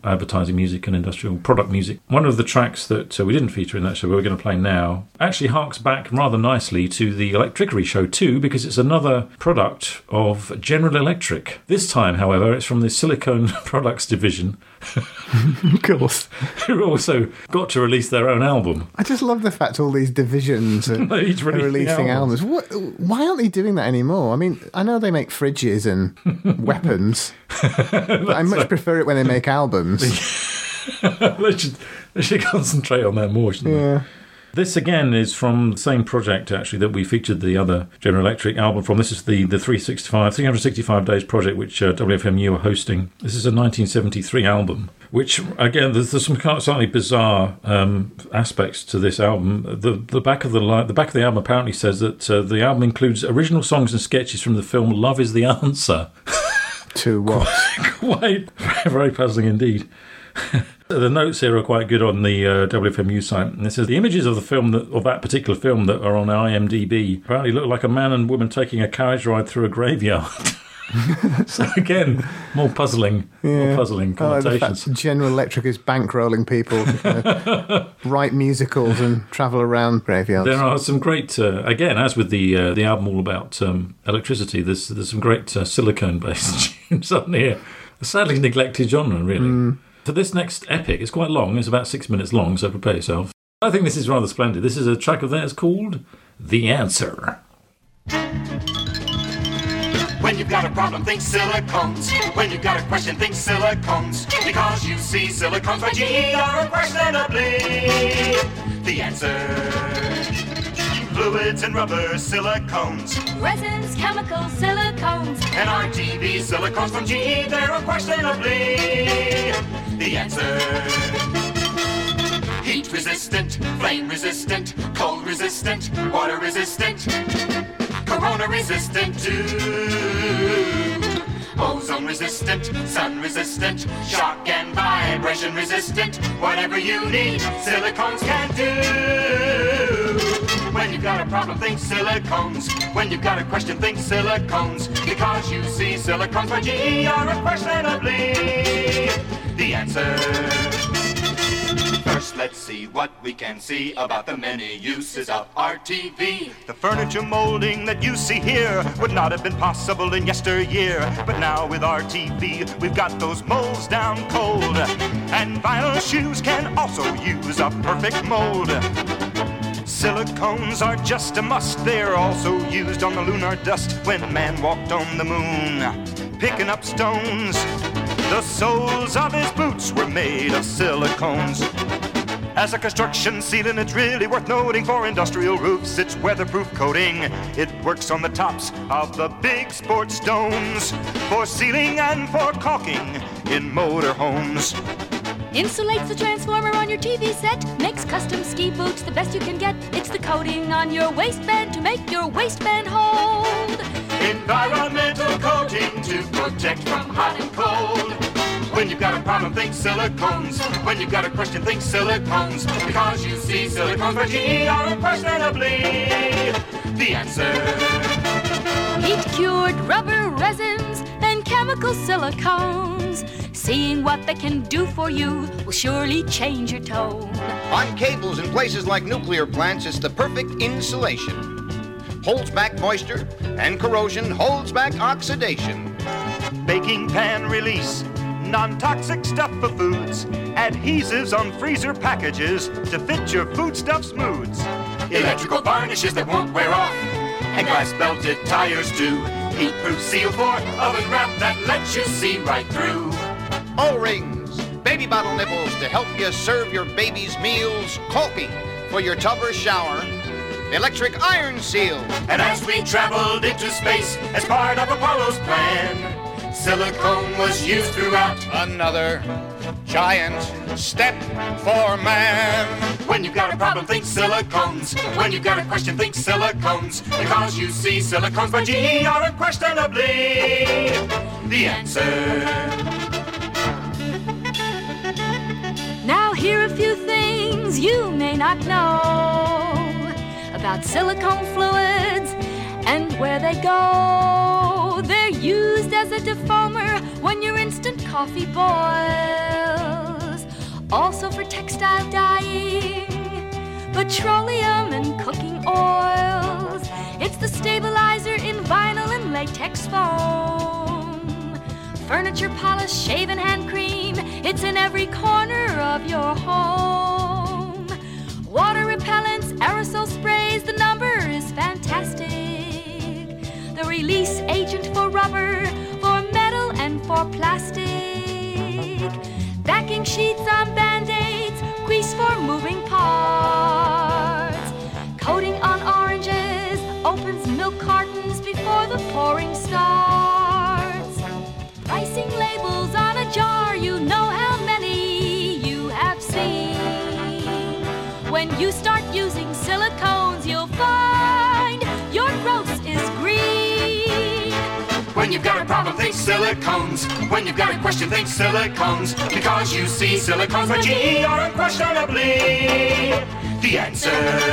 advertising music and industrial product music. One of the tracks that uh, we didn't feature in that show, but we're going to play now, actually harks back rather nicely to the Electricery show too, because it's another product of General Electric. This time, however, it's from the Silicone Products division. Of course. Who also got to release their own album. I just love the fact all these divisions are, are Each releasing releasing albums. albums. What, why aren't they doing that anymore? I mean, I know they make fridges and weapons, but I much prefer it when they make albums. they, should, they should concentrate on that more, shouldn't Yeah. they? This, again, is from the same project, actually, that we featured the other General Electric album from. This is the, the three sixty-five, three hundred sixty-five Days project, which uh, W F M U are hosting. This is a nineteen seventy-three album, which, again, there's, there's some kind of slightly bizarre um, aspects to this album. The the back of the li- the back of the album apparently says that uh, the album includes original songs and sketches from the film Love is the Answer. To what? Quite very puzzling indeed. The notes here are quite good on the uh, W F M U site. And it says the images of the film, that, of that particular film that are on I M D B, apparently look like a man and woman taking a carriage ride through a graveyard. So again, more puzzling, Yeah. more puzzling I like the connotations. fact General Electric is bankrolling people to kind of write musicals and travel around graveyards. There are some great, uh, again, as with the uh, the album all about um, electricity, there's there's some great uh, silicone-based tunes on here. A sadly neglected genre, really. Mm. For this next epic, it's quite long. It's about six minutes long, so prepare yourself. I think this is rather splendid. This is a track of theirs called The Answer. When you've got a problem, think silicones. When you've got a question, think silicones. Because you see silicones by G E are unquestionably the answer. Fluids and rubber silicones. Resins, chemicals, silicones. And R G B silicones from G E, they're unquestionably the answer. Heat resistant, flame resistant, cold resistant, water resistant, corona resistant too. Ozone resistant, sun resistant, shock and vibration resistant. Whatever you need, silicones can do. When you've got a problem, think silicones. When you've got a question, think silicones. Because you see silicones by G E are unquestionably the answer. First, let's see what we can see about the many uses of R T V. The furniture molding that you see here would not have been possible in yesteryear. But now with R T V, we've got those molds down cold. And vinyl shoes can also use a perfect mold. Silicones are just a must. They're also used on the lunar dust when man walked on the moon, picking up stones. The soles of his boots were made of silicones. As a construction sealant, it's really worth noting for industrial roofs. It's weatherproof coating. It works on the tops of the big sports domes for sealing and for caulking in motor homes. Insulates the transformer on your T V set. Makes custom ski boots the best you can get. It's the coating on your waistband to make your waistband hold. Environmental coating to protect from hot and cold. When you've got a problem, think silicones. When you've got a question, think silicones. Because you see silicones by G E are unquestionably the answer. Heat-cured rubber resins and chemical silicones. Seeing what they can do for you will surely change your tone. On cables in places like nuclear plants, it's the perfect insulation. Holds back moisture and corrosion, holds back oxidation. Baking pan release, non-toxic stuff for foods. Adhesives on freezer packages to fit your foodstuffs moods. Electrical varnishes that won't wear off. And glass belted tires too. Heat-proof seal for oven wrap that lets you see right through. O-rings, baby bottle nipples to help you serve your baby's meals. Caulking for your tub or shower. Electric iron seal. And as we traveled into space as part of Apollo's plan, silicone was used throughout. Another giant step for man. When you've got a problem, think silicones. When you've got a question, think silicones. Because you see silicones by G E are unquestionably the answer. Now here are a few things you may not know about silicone fluids and where they go. They're used as a defoamer when your instant coffee boils. also for textile dyeing, petroleum and cooking oils. It's the stabilizer in vinyl and latex foam. Furniture polish, shave and hand cream, it's in every corner of your home. Water repellents, aerosol sprays, the number is fantastic. The release agent for rubber, for metal and for plastic. Backing sheets on Band-Aids, grease for moving parts. Coating on oranges, opens milk cartons before the pouring starts. Pricing labels on a jar, you know how many you have seen. When you start using silicones, you'll find your gross is green. When you've got a problem, think silicones. When you've got a question, think silicones. Because you see silicones by G E are unquestionably the answer.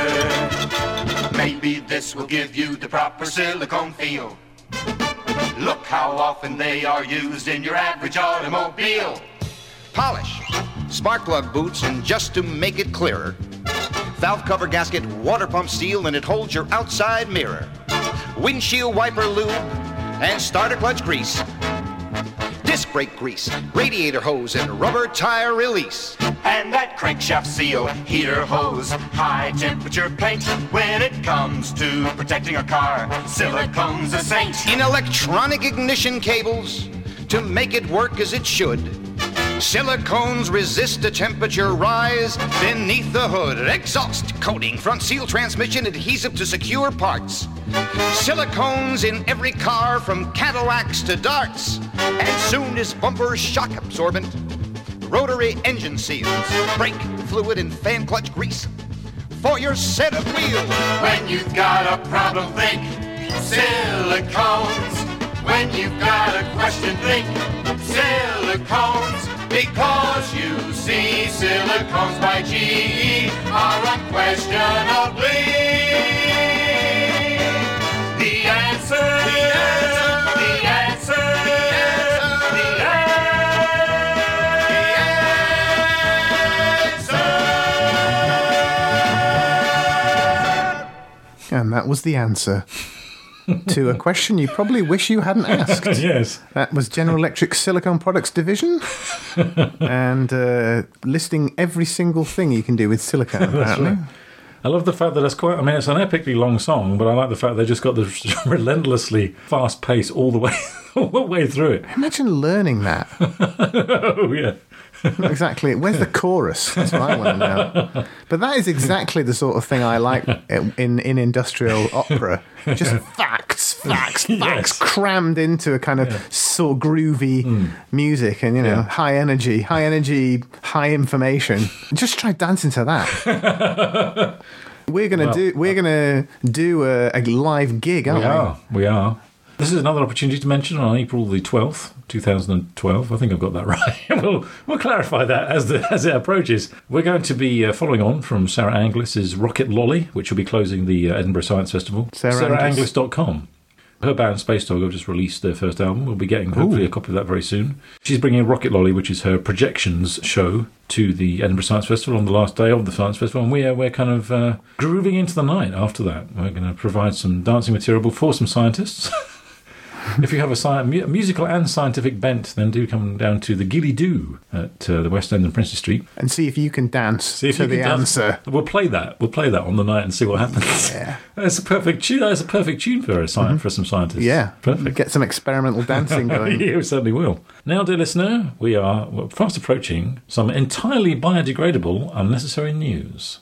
Maybe this will give you the proper silicone feel. Look how often they are used in your average automobile. Polish, spark plug boots, and just to make it clearer, valve cover gasket, water pump seal, and it holds your outside mirror. Windshield wiper lube and starter clutch grease. Disc brake grease, radiator hose, and rubber tire release. And that crankshaft seal, heater hose, high temperature paint. When it comes to protecting a car, silicone's a saint. In electronic ignition cables, to make it work as it should, silicones resist a temperature rise beneath the hood. Exhaust coating, front seal, transmission adhesive to secure parts. Silicones in every car from Cadillacs to Darts. And soon as bumper shock absorbent, rotary engine seals, brake fluid and fan clutch grease for your set of wheels. When you've got a problem, think silicones. When you've got a question, think silicones. Because you see silicones by G E are unquestionably the answer. The answer. The answer. The answer. And that was the answer to a question you probably wish you hadn't asked. Yes. That was General Electric's Silicone Products Division, and uh, listing every single thing you can do with silicone, apparently. Right. I love the fact that it's quite, I mean, it's an epically long song, but I like the fact they just got the relentlessly fast pace all the way, all the way through it. Imagine learning that. Oh, yeah. Exactly. Where's the chorus? That's what I want to know. But that is exactly the sort of thing I like in, in industrial opera. Just facts, facts, facts, Yes. crammed into a kind of Yeah. sort of groovy Mm. music, and you know, Yeah. high energy, high energy, high information. Just try dancing to that. We're gonna Well, do. We're gonna do a, a live gig, aren't We we? are. We are. This is another opportunity to mention on April the twelfth, two thousand twelve. I think I've got that right. we'll, we'll clarify that as the, as it approaches. We're going to be uh, following on from Sarah Anglis's Rocket Lolly, which will be closing the uh, Edinburgh Science Festival. Sarah sarah Anglis. anglis dot com. Her band Space Dog have just released their first album. We'll be getting hopefully Ooh. a copy of that very soon. She's bringing Rocket Lolly, which is her projections show, to the Edinburgh Science Festival on the last day of the Science Festival, and we're, we're kind of uh, grooving into the night after that. We're going to provide some dancing material for some scientists. If you have a, sci- mu- musical and scientific bent, then do come down to the Gilly Doo at uh, the West End and Princess Street. And see if you can dance See if to you the can dance. answer. We'll play that. We'll play that on the night and see what happens. Yeah. That's a perfect tune. That's a perfect tune for a sci- for some scientists. Yeah, perfect. Get some experimental dancing going. Yeah, we certainly will. Now, dear listener, we are we're fast approaching some entirely biodegradable, unnecessary news.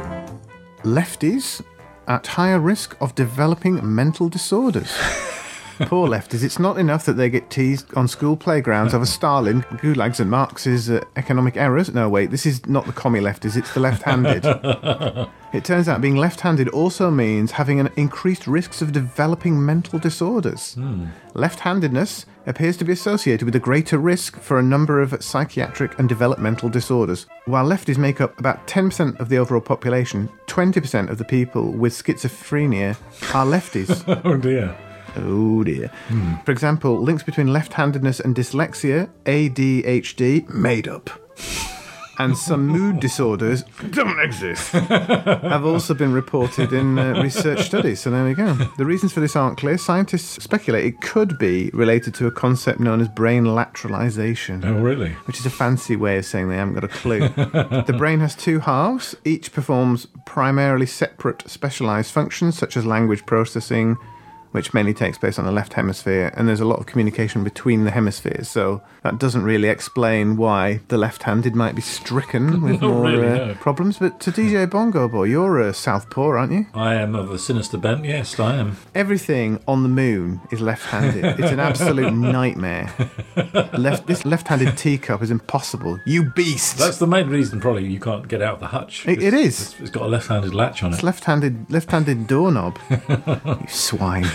Lefties at higher risk of developing mental disorders. Poor lefties. It's not enough that they get teased on school playgrounds over Stalin, gulags and Marx's uh, economic errors. No, wait, this is not the commie lefties, it's the left-handed. It turns out being left-handed also means having an increased risks of developing mental disorders. Hmm. Left-handedness appears to be associated with a greater risk for a number of psychiatric and developmental disorders. While lefties make up about ten percent of the overall population, twenty percent of the people with schizophrenia are lefties. Oh dear. Oh dear. Hmm. For example, links between left-handedness and dyslexia, A D H D, made up, and some mood disorders don't exist, have also been reported in uh, research studies. So there we go. The reasons for this aren't clear. Scientists speculate it could be related to a concept known as brain lateralization. Oh, really? Which is a fancy way of saying they haven't got a clue. The brain has two halves. Each performs primarily separate specialized functions, such as language processing, which mainly takes place on the left hemisphere, and there's a lot of communication between the hemispheres, so that doesn't really explain why the left-handed might be stricken with Not more really, uh, no. problems. But to D J Bongo Boy, you're a southpaw, aren't you? I am of a sinister bent, yes, I am. Everything on the moon is left-handed. It's an absolute nightmare. Left, this left-handed teacup is impossible. You beast! That's the main reason probably you can't get out the hutch. It- it is. It's, it's got a left-handed latch on It's it. left-handed, left-handed doorknob. You swine.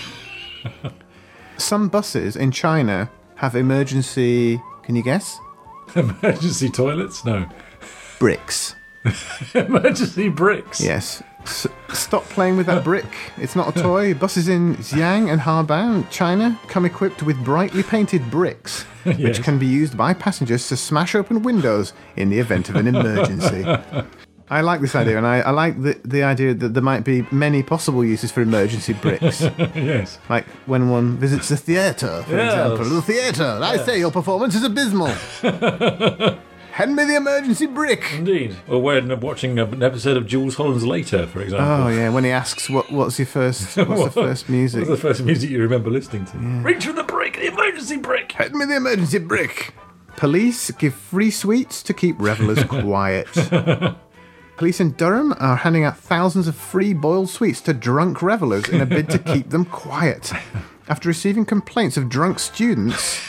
Some buses in China have emergency, can you guess? Emergency toilets? No. Bricks. Emergency bricks? Yes. S- stop playing with that brick. It's not a toy. Buses in Xi'an and Harbao, China, come equipped with brightly painted bricks, Yes. which can be used by passengers to smash open windows in the event of an emergency. I like this idea, and I, I like the, the idea that there might be many possible uses for emergency bricks. Yes. Like when one visits the theatre, for Yes. example. The theatre! I say your performance is abysmal. Hand me the emergency brick. Indeed. Or when watching an episode of Jules Holland's Later, for example. Oh yeah, when he asks what what's your first what's the first music? What's the first music you remember listening to? Reach for the brick, the emergency brick! Hand me the emergency brick. Police give free sweets to keep revellers quiet. Police in Durham are handing out thousands of free boiled sweets to drunk revellers in a bid to keep them quiet. After receiving complaints of drunk students...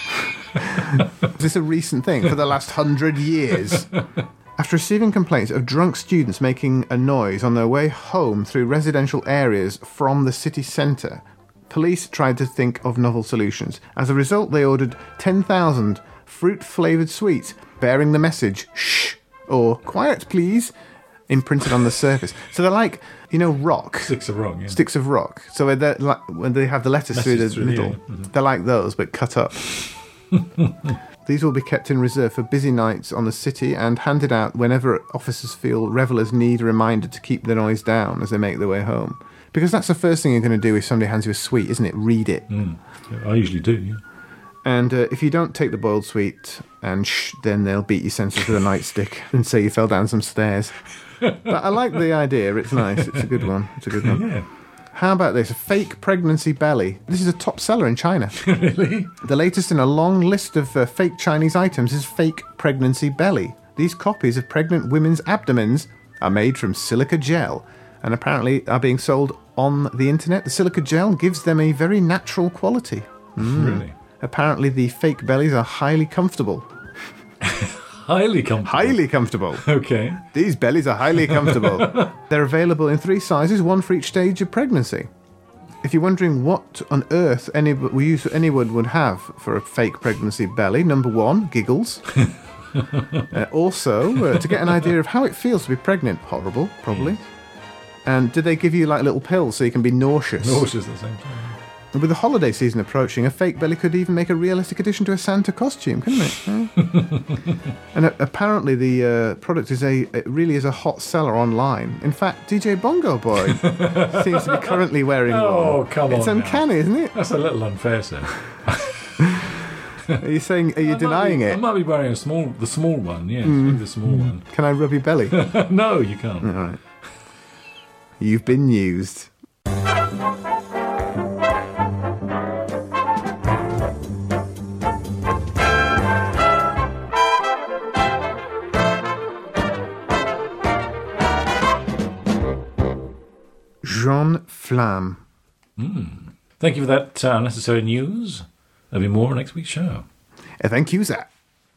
Is this a recent thing for the last hundred years? After receiving complaints of drunk students making a noise on their way home through residential areas from the city centre, police tried to think of novel solutions. As a result, they ordered ten thousand fruit-flavoured sweets bearing the message, shh, or quiet please, imprinted on the surface. So they're like, you know, rock. Sticks of rock, yeah. Sticks of rock. So they're like, when they have the letters through the Message through the middle, end. Mhm. they're like those, but cut up. These will be kept in reserve for busy nights on the city and handed out whenever officers feel revellers need a reminder to keep the noise down as they make their way home. Because that's the first thing you're going to do if somebody hands you a sweet, isn't it? Read it. Mm. I usually do, yeah. And uh, if you don't take the boiled sweet and shh, then they'll beat you senseless with a nightstick and say you fell down some stairs. But I like the idea. It's nice. It's a good one. It's a good one. Yeah. How about this? A fake pregnancy belly. This is a top seller in China. Really? The latest in a long list of uh, fake Chinese items is fake pregnancy belly. These copies of pregnant women's abdomens are made from silica gel and apparently are being sold on the internet. The silica gel gives them a very natural quality. Mm. Really? Apparently the fake bellies are highly comfortable. Highly comfortable. Highly comfortable. Okay. These bellies are highly comfortable. They're available in three sizes, one for each stage of pregnancy. If you're wondering what on earth any we use anyone would have for a fake pregnancy belly, number one, giggles. uh, also, uh, to get an idea of how it feels to be pregnant, horrible, probably. And do they give you like little pills so you can be nauseous? Nauseous at the same time. And with the holiday season approaching, a fake belly could even make a realistic addition to a Santa costume, couldn't it? Eh? And uh, apparently the uh, product is a it really is a hot seller online. In fact, D J Bongo Boy seems to be currently wearing Oh, one. come on It's now. uncanny, isn't it? That's a little unfair, sir. Are you saying? Are you I denying might be, it? I might be wearing a small, the small one, yes, maybe the small one. Can I rub your belly? No, you can't. All right. You've been used. Jean Flamme. Thank you for that uh, unnecessary news. There'll be more next week's show. Uh, thank you, Zach.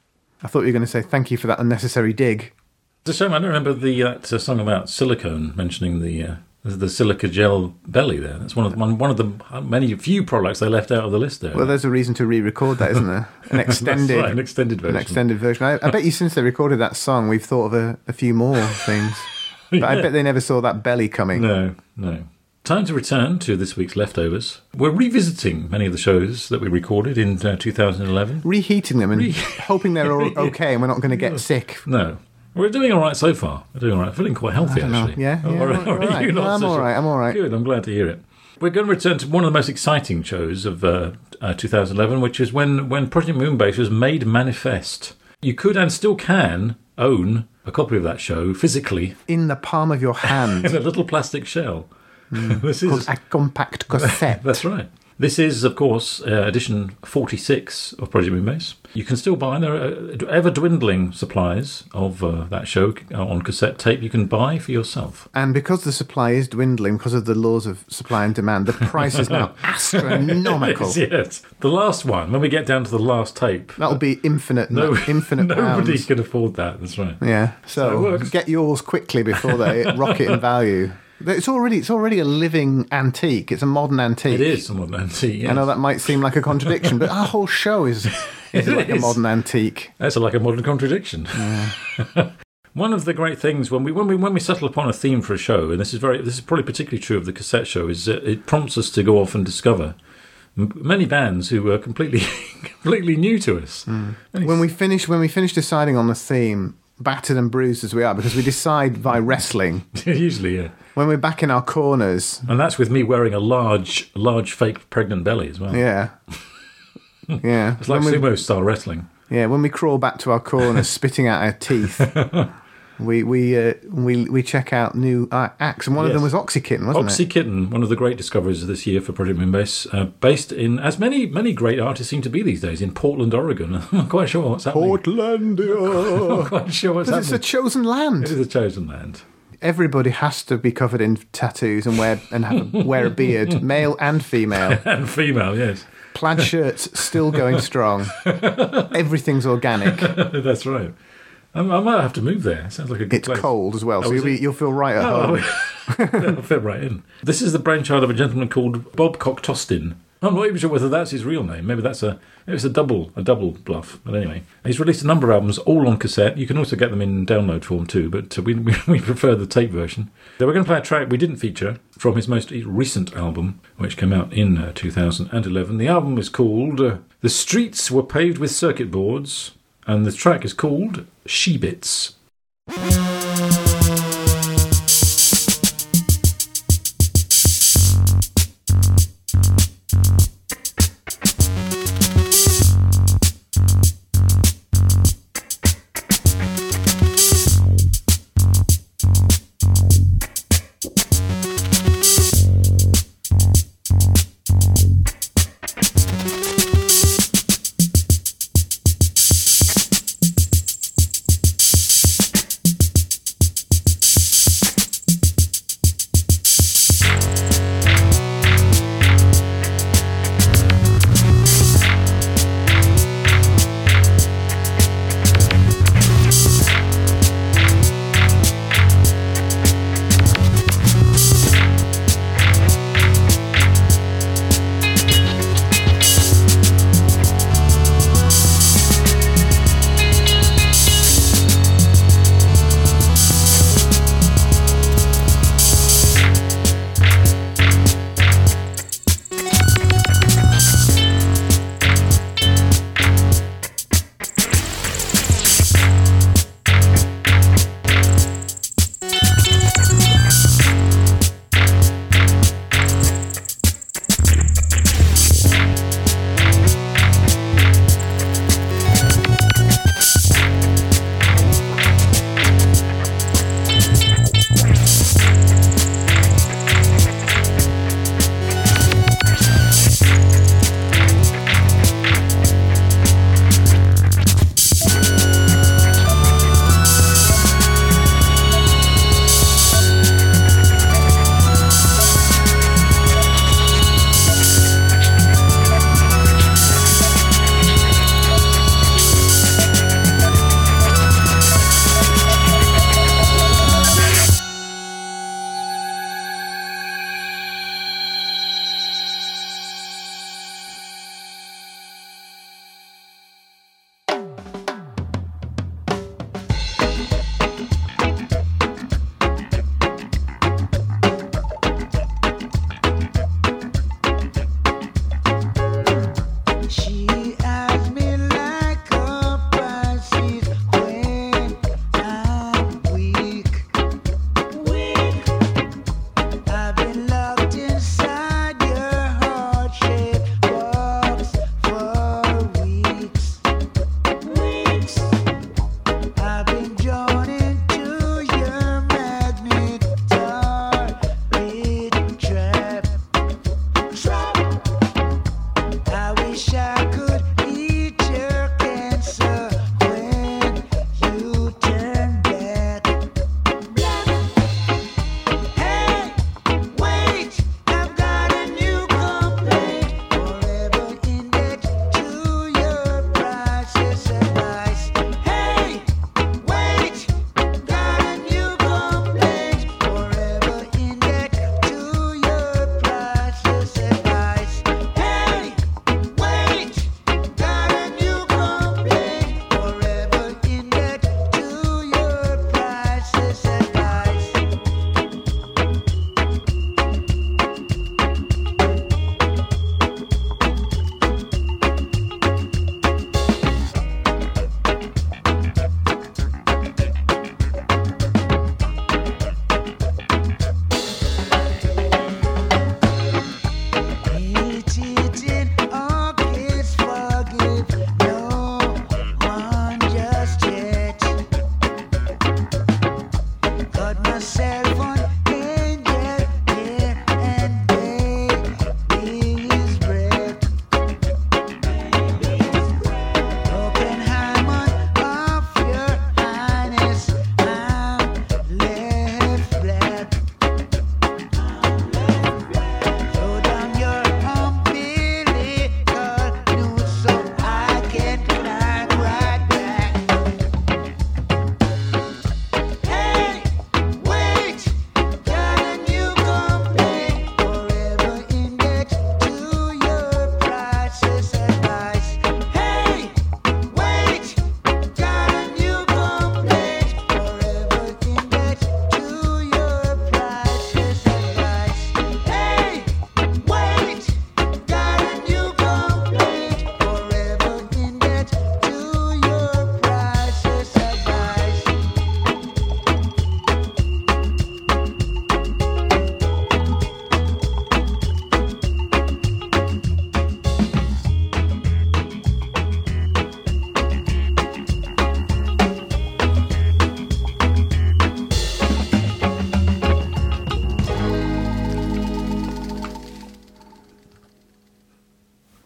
I thought you were going to say thank you for that unnecessary dig. It's a shame I don't remember the uh, that, uh, song about silicone mentioning the uh, the silica gel belly there. That's one of the, one, one of the many few products they left out of the list there. Well, there's a reason to re-record that, isn't there? An extended, That's right, an extended version. An extended version. I, I bet you since they recorded that song, we've thought of a, a few more things. But yeah. I bet they never saw that belly coming. No, no. Time to return to this week's leftovers. We're revisiting many of the shows that we recorded in uh, two thousand eleven. Reheating them and Re- hoping they're all okay and we're not going to get sick. No. We're doing all right so far. We're doing all right. Feeling quite healthy, I don't know. actually. Yeah, yeah. Oh, All right. right. You No, not I'm so all sure? right. I'm all right. Good. I'm glad to hear it. We're going to return to one of the most exciting shows of uh, uh, two thousand eleven, which is when, when Project Moonbase was made manifest. You could and still can own a copy of that show physically in the palm of your hand. In a little plastic shell. Mm. This is a compact cassette. That's right. This is, of course, uh, edition forty-six of Project Moonbase. You can still buy. There are ever-dwindling supplies of uh, that show on cassette tape you can buy for yourself. And because the supply is dwindling, because of the laws of supply and demand, the price is now astronomical. Yes, yes. The last one, when we get down to the last tape... That'll be infinite, no, infinite Nobody pounds. can afford that, that's right. Yeah, so, so get yours quickly before they rocket in value. It's already it's already a living antique. It's a modern antique. It is a modern antique, yes. I know that might seem like a contradiction, but our whole show is, is like is. a modern antique. That's like a modern contradiction. Yeah. One of the great things when we when we when we settle upon a theme for a show, and this is very this is probably particularly true of the cassette show, is that it prompts us to go off and discover m- many bands who were completely completely new to us. Mm. When we finish when we finish deciding on the theme, battered and bruised as we are, because we decide by wrestling. Usually, yeah. When we're back in our corners. And that's with me wearing a large, large fake pregnant belly as well. Yeah. Yeah. It's like sumo-style wrestling. Yeah, when we crawl back to our corners, spitting out our teeth, we we uh, we we check out new uh, acts. And one yes. of them was Oxykitten, wasn't Oxy it? Oxykitten, one of the great discoveries of this year for Project Moonbase, uh, based in, as many many great artists seem to be these days, in Portland, Oregon. I'm not quite sure what's happening. Portlandia! I'm not quite sure what's Because happening. it's a chosen land. It is a chosen land. Everybody has to be covered in tattoos and wear and have a, wear a beard, male and female. And female, yes. Plaid shirts still going strong. Everything's organic. That's right. I, I might have to move there. Sounds like a good It's place. cold as well, so Oh, you'll, be, you'll feel right at Oh, home. That'll fit right in. This is the brainchild of a gentleman called Bob Cocktostin. I'm not even sure whether that's his real name. Maybe that's a maybe it's a double a double bluff. But anyway, he's released a number of albums, all on cassette. You can also get them in download form too, but uh, we, we we prefer the tape version. Then we're going to play a track we didn't feature from his most recent album, which came out in uh, two thousand eleven. The album is called uh, "The Streets Were Paved with Circuit Boards," and the track is called "She-Bits."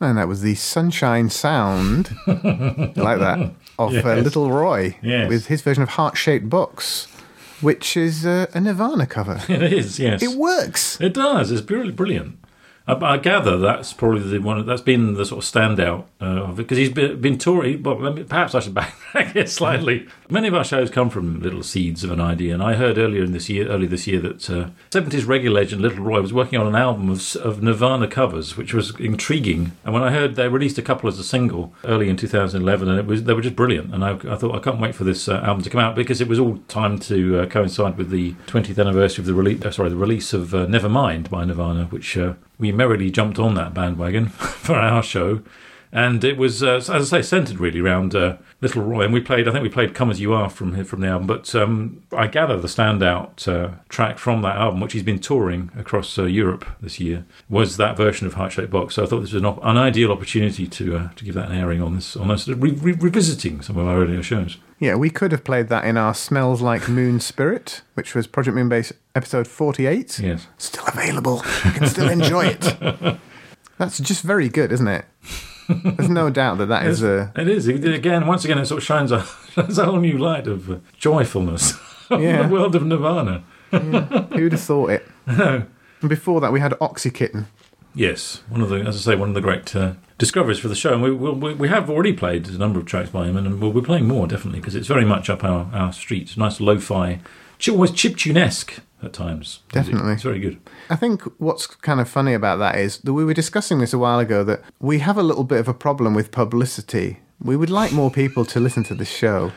and that was the Sunshine Sound, like that, of uh, Yes. Little Roy, Yes. with his version of Heart-Shaped Box, which is uh, a Nirvana cover. It is, yes. It works. It does. It's really brilliant. I, I gather that's probably the one that's been the sort of standout uh, of it, because he's been, been touring. Well, let me, perhaps I should backtrack it slightly. Many of our shows come from little seeds of an idea, and I heard earlier in this year, early this year, that uh, seventies reggae legend Little Roy was working on an album of, of Nirvana covers, which was intriguing. And when I heard they released a couple as a single early in two thousand eleven, and it was they were just brilliant. And I, I thought I can't wait for this uh, album to come out, because it was all timed to uh, coincide with the twentieth anniversary of the release. Uh, sorry, the release of uh, Nevermind by Nirvana, which. Uh, We merrily jumped on that bandwagon for our show, and it was, uh, as I say, centred really around uh, Little Roy. And we played, I think we played "Come As You Are" from from the album. But um, I gather the standout uh, track from that album, which he's been touring across uh, Europe this year, was that version of Heart-Shaped Box. So I thought this was an, op- an ideal opportunity to uh, to give that an airing on this, on this re- re- revisiting some of our earlier shows. Yeah, we could have played that in our Smells Like Moon Spirit, which was Project Moonbase episode forty-eight. Yes. Still available. You can still enjoy it. That's just very good, isn't it? There's no doubt that that is a... It is. It, again, once again, it sort of shines a, shines a whole new light of uh, joyfulness of Yeah. the world of Nirvana. Yeah, who'd have thought it? No. And before that, we had Oxykitten. Yes, one of the, as I say, one of the great uh, discoveries for the show. And we, we we have already played a number of tracks by him, and we'll be playing more definitely, because it's very much up our, our street. Nice lo-fi, ch- almost chiptune-esque at times. Definitely. It's very good. I think what's kind of funny about that is that we were discussing this a while ago, that we have a little bit of a problem with publicity. We would like more people to listen to this show.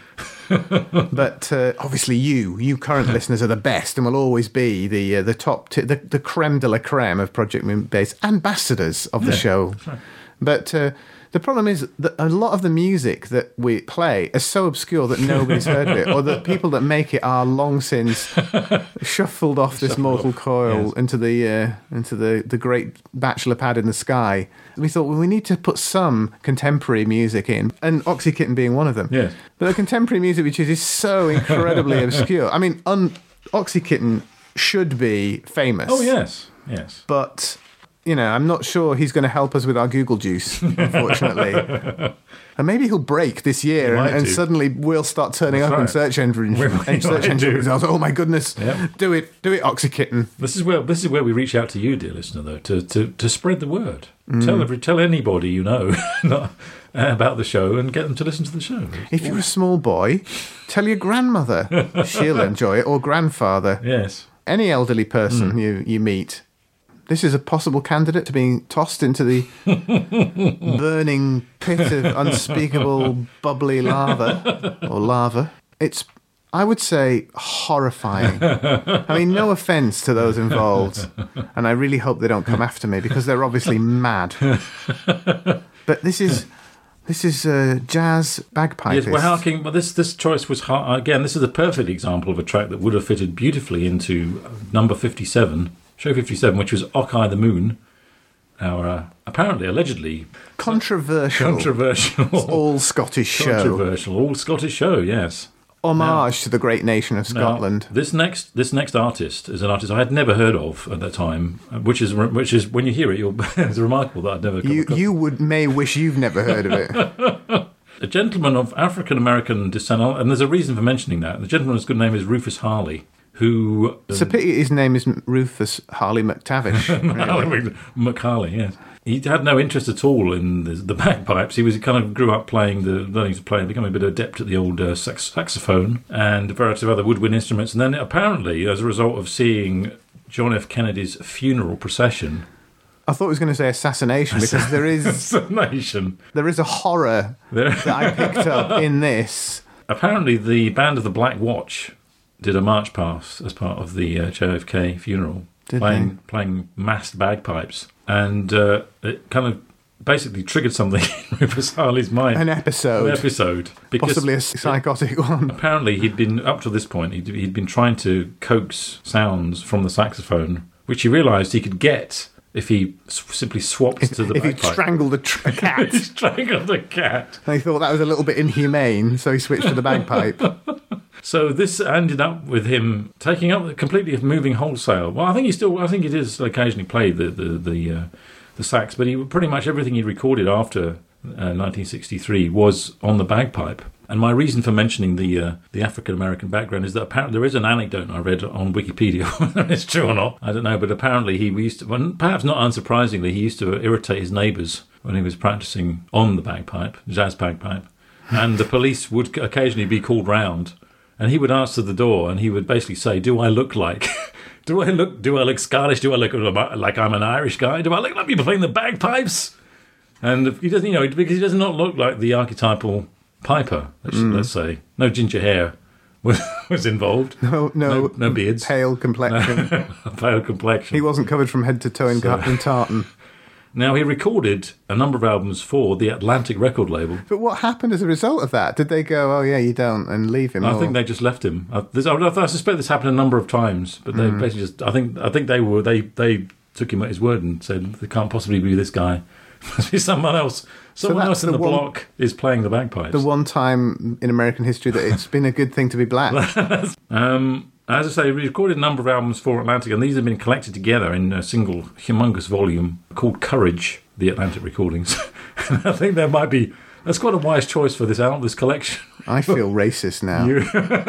But uh, obviously you, you current listeners are the best and will always be the uh, the top, t- the, the creme de la creme of Project Moonbase, ambassadors of the Yeah, show. that's right. But uh, the problem is that a lot of the music that we play is so obscure that nobody's heard of it, or that people that make it are long since shuffled off this Shuffled mortal off, coil yes. into the uh, into the, the great bachelor pad in the sky. We thought, well, we need to put some contemporary music in, and Oxykitten being one of them. Yes. But the contemporary music we choose is so incredibly obscure. I mean, un- Oxykitten should be famous. Oh, yes, yes. But, you know, I'm not sure he's going to help us with our Google juice, unfortunately. And maybe he'll break this year, He and, might and do. suddenly we'll start turning That's up in right. search engine, We and might search engine do. results. Oh my goodness! Yep. Do it, do it, Oxykitten. This is where this is where we reach out to you, dear listener, though, to, to, to spread the word. Mm. Tell every tell anybody you know not, uh, about the show, and get them to listen to the show. If you're a small boy, tell your grandmother; she'll enjoy it, or grandfather. Yes. Any elderly person Mm. you you meet. This is a possible candidate to being tossed into the burning pit of unspeakable bubbly lava or lava. It's, I would say, horrifying. I mean, no offence to those involved, and I really hope they don't come after me, because they're obviously mad. But this is this is uh, jazz bagpipist. Yes, we're harking. But this this choice was har- again. This is a perfect example of a track that would have fitted beautifully into number fifty-seven, show fifty-seven, which was Ockeye the Moon. Our uh, apparently, allegedly Controversial. controversial, all Scottish show. controversial, all Scottish show. Yes. Homage to the great nation of Scotland. Now, this next this next artist is an artist I had never heard of at that time, which is which is when you hear it, you'll, it's remarkable that I'd never. Come You across. you would may wish you've never heard of it. A gentleman of African American descent, and there's a reason for mentioning that. The gentleman's good name is Rufus Harley, who It's a pity his name is Rufus Harley McTavish. really. McCarley, yes. He had no interest at all in the, the bagpipes. He was he kind of grew up playing the learning to play, becoming a bit adept at the old uh, sax, saxophone and a variety of other woodwind instruments. And then apparently, as a result of seeing John F. Kennedy's funeral procession, I thought he was going to say assassination, because there is assassination, there is a horror there, that I picked up in this. apparently the band of the Black Watch did a march past as part of the uh, J F K funeral, Did playing they? playing massed bagpipes, and uh, it kind of basically triggered something in Rufus Harley's mind. An episode. An episode, because Possibly a psychotic one. apparently he'd been up to this point. He'd, he'd been trying to coax sounds from the saxophone, which he realised he could get if he s- simply swapped to the If he bagpipe. strangled a, tr- a cat, he strangled a cat. and he thought that was a little bit inhumane, so he switched to the bagpipe. So this ended up with him taking up completely moving wholesale. Well, I think he still, I think he does occasionally play the the the, uh, the sax, but he pretty much everything he recorded after uh, nineteen sixty-three was on the bagpipe. And my reason for mentioning the uh, the African American background is that apparently there is an anecdote I read on Wikipedia, whether it's true or not, I don't know, but apparently he used to, well, perhaps not unsurprisingly, he used to irritate his neighbours when he was practising on the bagpipe, jazz bagpipe, and the police would occasionally be called round, and he would answer the door, and he would basically say, "Do I look like, do I look, do I look Scottish? Do I look like I'm an Irish guy? Do I look like people playing the bagpipes?" And he doesn't, you know, because he does not look like the archetypal piper, let's, mm. let's say. No ginger hair was, was involved. No, no, no, no beards. Pale complexion. No, pale complexion. He wasn't covered from head to toe in, so, in tartan. Now, he recorded a number of albums for the Atlantic record label. But what happened as a result of that? Did they go, "Oh yeah, you don't," and leave him? I or? think they just left him. I, this, I, I suspect this happened a number of times, but they mm. basically just. I think. I think they were. They they took him at his word and said, "There can't possibly be this guy. Must be someone else." Someone so else in the, the one, block is playing the bagpipes. The one time in American history that it's been a good thing to be black. um, as I say, we recorded a number of albums for Atlantic, and these have been collected together in a single humongous volume called Courage, the Atlantic Recordings. And I think there might be... That's quite a wise choice for this album, this collection. I feel racist now. You,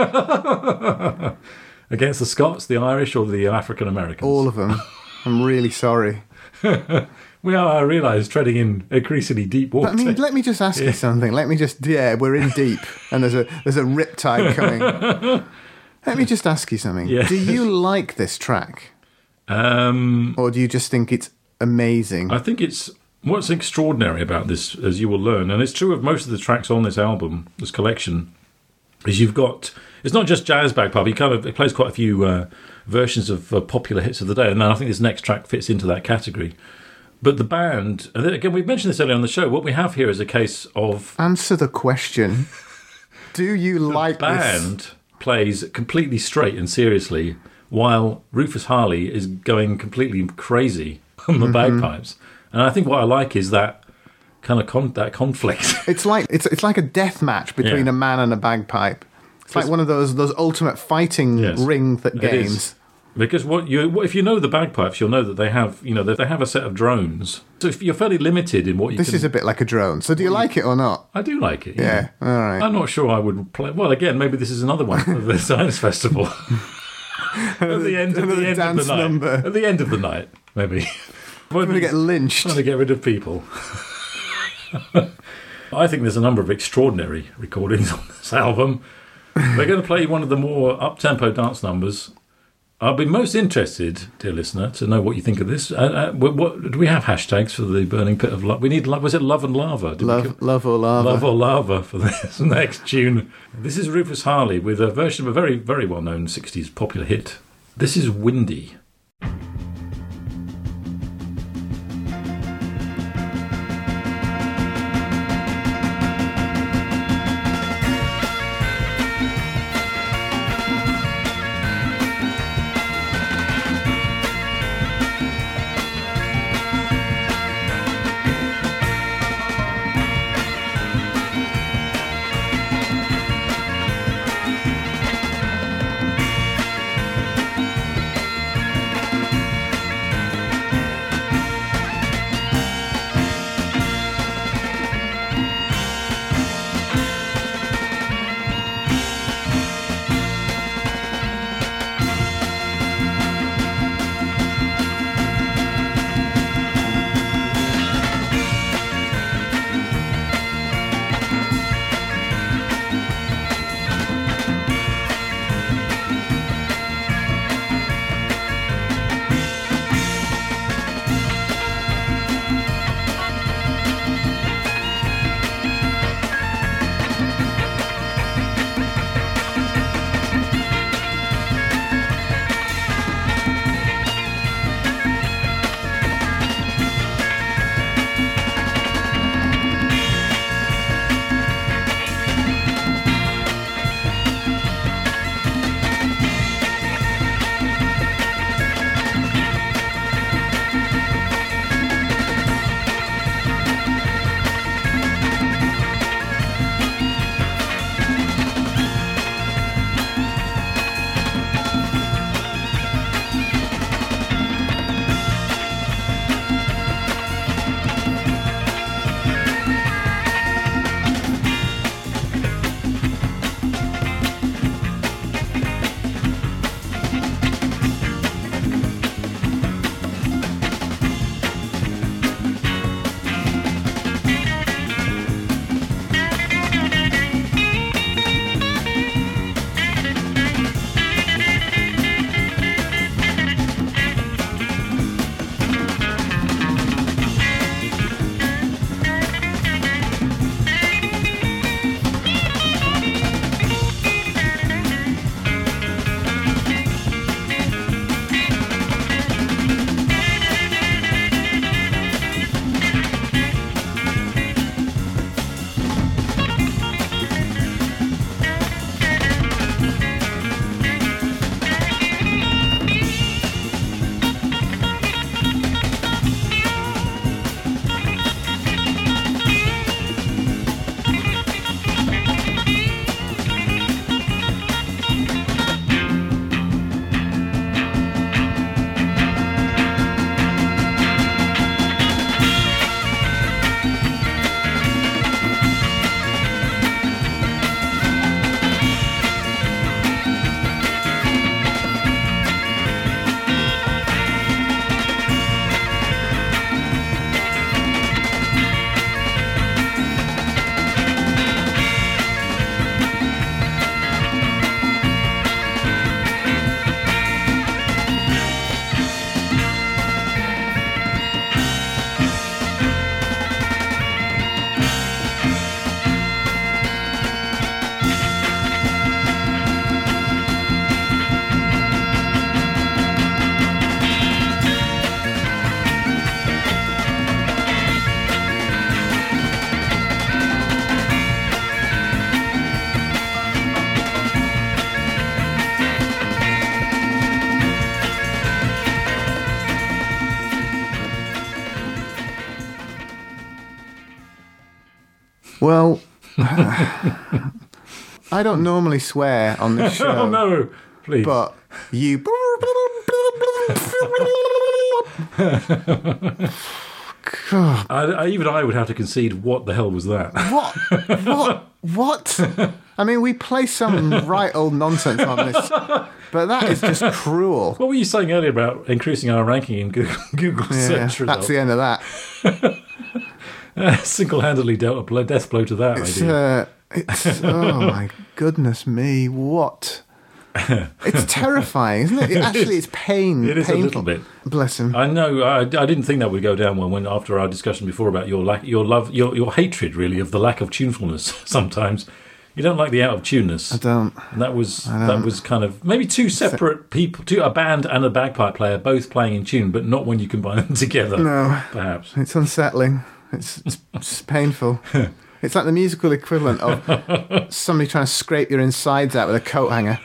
against the Scots, the Irish, or the African Americans? All of them. I'm really sorry. We are, I realise, treading in increasingly deep water. But, I mean, let me just ask yeah. you something. Let me just, yeah, we're in deep, and there's a there's a riptide coming. Let me just ask you something. Yeah. Do you like this track? Um, or do you just think it's amazing? I think it's, what's extraordinary about this, as you will learn, and it's true of most of the tracks on this album, this collection, is you've got, it's not just jazz bagpipe, he kind of, it plays quite a few uh, versions of uh, popular hits of the day, and then I think this next track fits into that category. But the band, and then again, we mentioned this earlier on the show, what we have here is a case of... Answer the question. Do you like this? The band plays completely straight and seriously, while Rufus Harley is going completely crazy on the mm-hmm. bagpipes. And I think what I like is that kind of con- that conflict. It's like it's it's like a death match between yeah. a man and a bagpipe. It's, it's like one of those those ultimate fighting yes, ring th- games. Because what you, if you know the bagpipes, you'll know that they have, you know, they have a set of drones. So if you're fairly limited in what you this can... This is a bit like a drone. So do you like it or not? I do like it. Yeah, yeah. All right. I'm not sure I would play... Well, again, maybe this is another one of the Science Festival. another, at the end, at the end dance of the night. number. At the end of the night, maybe. We're going to get lynched. Trying to get rid of people. I think there's a number of extraordinary recordings on this album. We're going to play one of the more up-tempo dance numbers. I'll be most interested, dear listener, to know what you think of this. Uh, uh, what, what, do we have hashtags for the Burning Pit of Love? We need, was it Love and Lava? Did love, we, love or Lava. Love or Lava for this next tune. This is Rufus Harley with a version of a very, very well-known sixties popular hit. This is Windy. I don't normally swear on this show. Oh, no, please. But you... God. I, I, even I would have to concede, what the hell was that? What? What? What? I mean, we play some right old nonsense on this, but that is just cruel. What were you saying earlier about increasing our ranking in Google, Google Yeah, search results? that's the end of that. Uh, single-handedly dealt a blow, death blow to that It's, idea. uh, it's oh my goodness me, what? It's terrifying, isn't it? it actually, it's pain. It is painful. a little bit. Bless him. I know. I, I didn't think that would go down well when after our discussion before about your lack, your love, your your hatred, really, of the lack of tunefulness. Sometimes you don't like the out of tuneness. I don't. And that was that was kind of maybe two separate people, two a band and a bagpipe player, both playing in tune, but not when you combine them together. No, perhaps it's unsettling. It's it's, it's painful. It's like the musical equivalent of somebody trying to scrape your insides out with a coat hanger.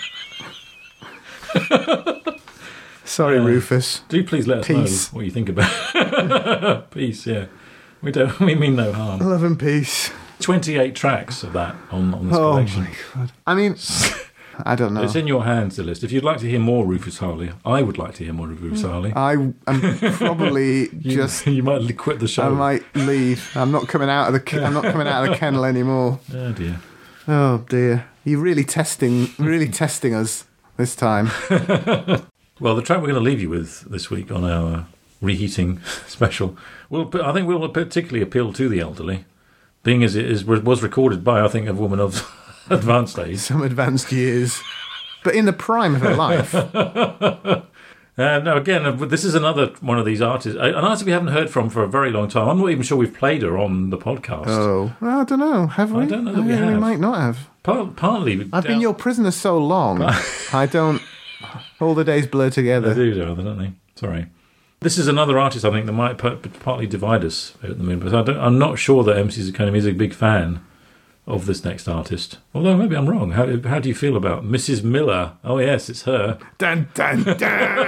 Sorry, uh, Rufus. Do please let us peace. know what you think about peace. Yeah, we don't. We mean no harm. Love and peace. Twenty-eight tracks of that on on this oh collection. Oh my god! I mean, I don't know. It's in your hands, the list. If you'd like to hear more Rufus Harley, I would like to hear more Rufus Harley. I am probably you, just. You might quit the show. I might leave. I'm not coming out of the. I'm not coming out of the kennel anymore. Oh dear. Oh dear. You're really testing. Really testing us this time. Well, the track we're going to leave you with this week on our reheating special, will I think will particularly appeal to the elderly, being as it is was recorded by I think a woman of advanced age, some advanced years, but in the prime of her life. And uh, again, this is another one of these artists, an artist we haven't heard from for a very long time. I'm not even sure we've played her on the podcast. Oh, well, I don't know. Have we? I don't know that oh, we yeah, have. We might not have. Part, partly. I've been your prisoner so long, I don't. All the days blur together. They do, don't they? Sorry. This is another artist I think that might partly divide us at the moment. But I don't, I'm not sure that M C Zirconium is a big fan of this next artist. Although maybe I'm wrong. How, how do you feel about Missus Miller? Oh yes, it's her. Dun dun dun.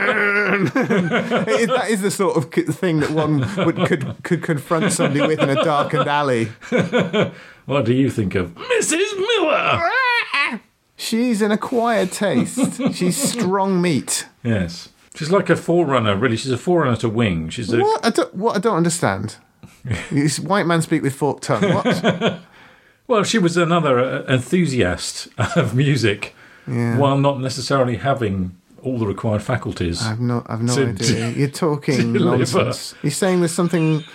That is the sort of thing that one would could could confront somebody with in a darkened alley. What do you think of Missus Miller? She's an acquired taste. She's strong meat. Yes. She's like a forerunner, really. She's a forerunner to Wing. She's a... What? I don't, what? I don't understand. This white man speak with forked tongue. What? Well, she was another uh, enthusiast of music, yeah. while not necessarily having all the required faculties. I've no, I've no to, idea. You're talking deliver. nonsense. You're saying there's something...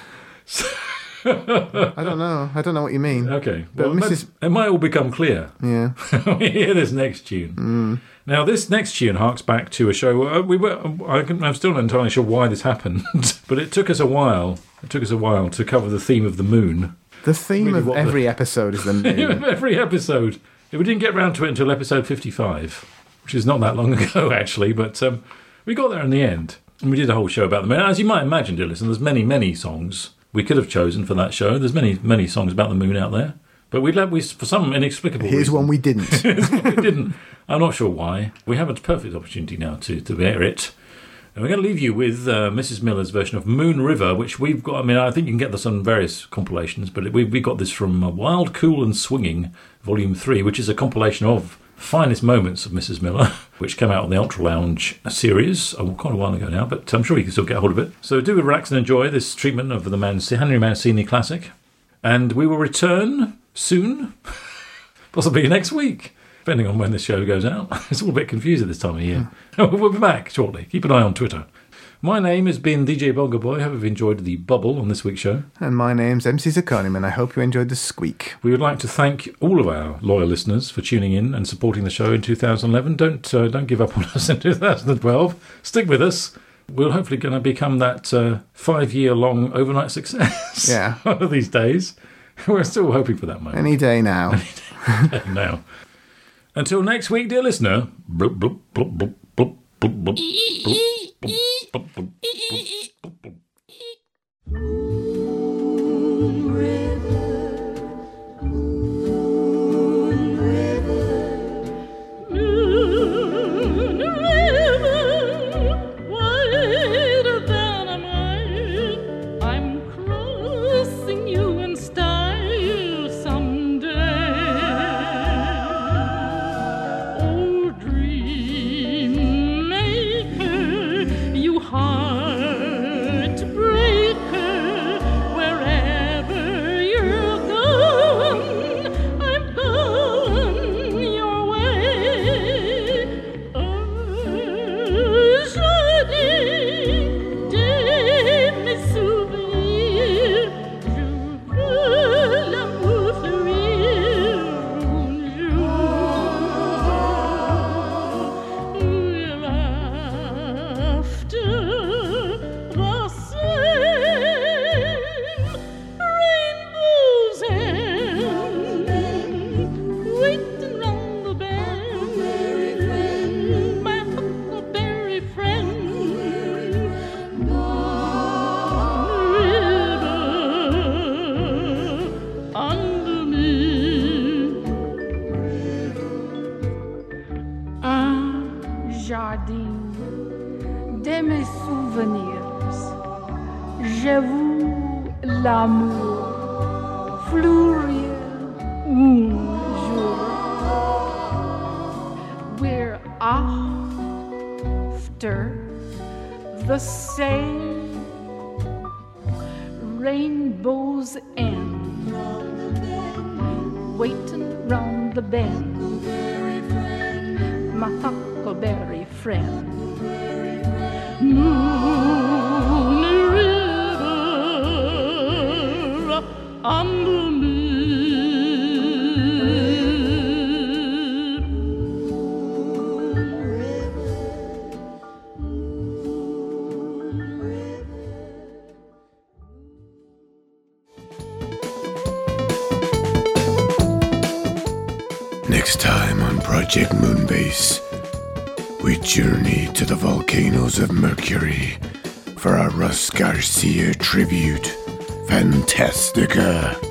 I don't know. I don't know what you mean. Okay. But Well, Missus it might all become clear. Yeah. We hear this next tune. Mm. Now, this next tune harks back to a show. Uh, we were. I can, I'm still not entirely sure why this happened, but it took us a while. It took us a while to cover the theme of the moon. The theme Really of what every the- episode is the moon. Every episode. We didn't get round to it until episode fifty-five, which is not that long ago, actually, but um, we got there in the end. And we did a whole show about the moon. As you might imagine, dear listener, there's many, many songs we could have chosen for that show. There's many, many songs about the moon out there. But we let we for some inexplicable Here's reason, one we didn't. we didn't. I'm not sure why. We have a perfect opportunity now to, to air it. And we're going to leave you with uh, Missus Miller's version of Moon River, which we've got. I mean, I think you can get this on various compilations, but we we got this from uh, Wild, Cool and Swinging, Volume three, which is a compilation of finest moments of Missus Miller, which came out on the Ultra Lounge series oh, quite a while ago now, but I'm sure you can still get hold of it. So do relax and enjoy this treatment of the Manc- Henry Mancini classic. And we will return soon, possibly next week, depending on when the show goes out. It's all a bit confusing this time of year. We'll be back shortly. Keep an eye on Twitter. My name has been D J Bongo Boy. I hope you've enjoyed the bubble on this week's show. And my name's M C Zirconium, and I hope you enjoyed the squeak. We would like to thank all of our loyal listeners for tuning in and supporting the show in two thousand eleven. Don't uh, don't give up on us in two thousand twelve. Stick with us. We're hopefully going to become that uh, five-year-long overnight success. Yeah. One of these days. We're still hoping for that moment. Any day now. Any day now. Until next week, dear listener. Bloop, bloop, bloop, bloop, bloop, bloop, bloop, bloop, bloop, bloop, bloop, bloop, bloop. I'm crossing you in style someday. jardin de mes souvenirs. J'avoue l'amour fleurir un jour. We're after the same rainbow's end, waiting round the bend, my huckleberry friend. Moon River under me. Next time on Project Moonbase, we journey to the volcanoes of Mercury for our Russ Garcia tribute, Fantastica.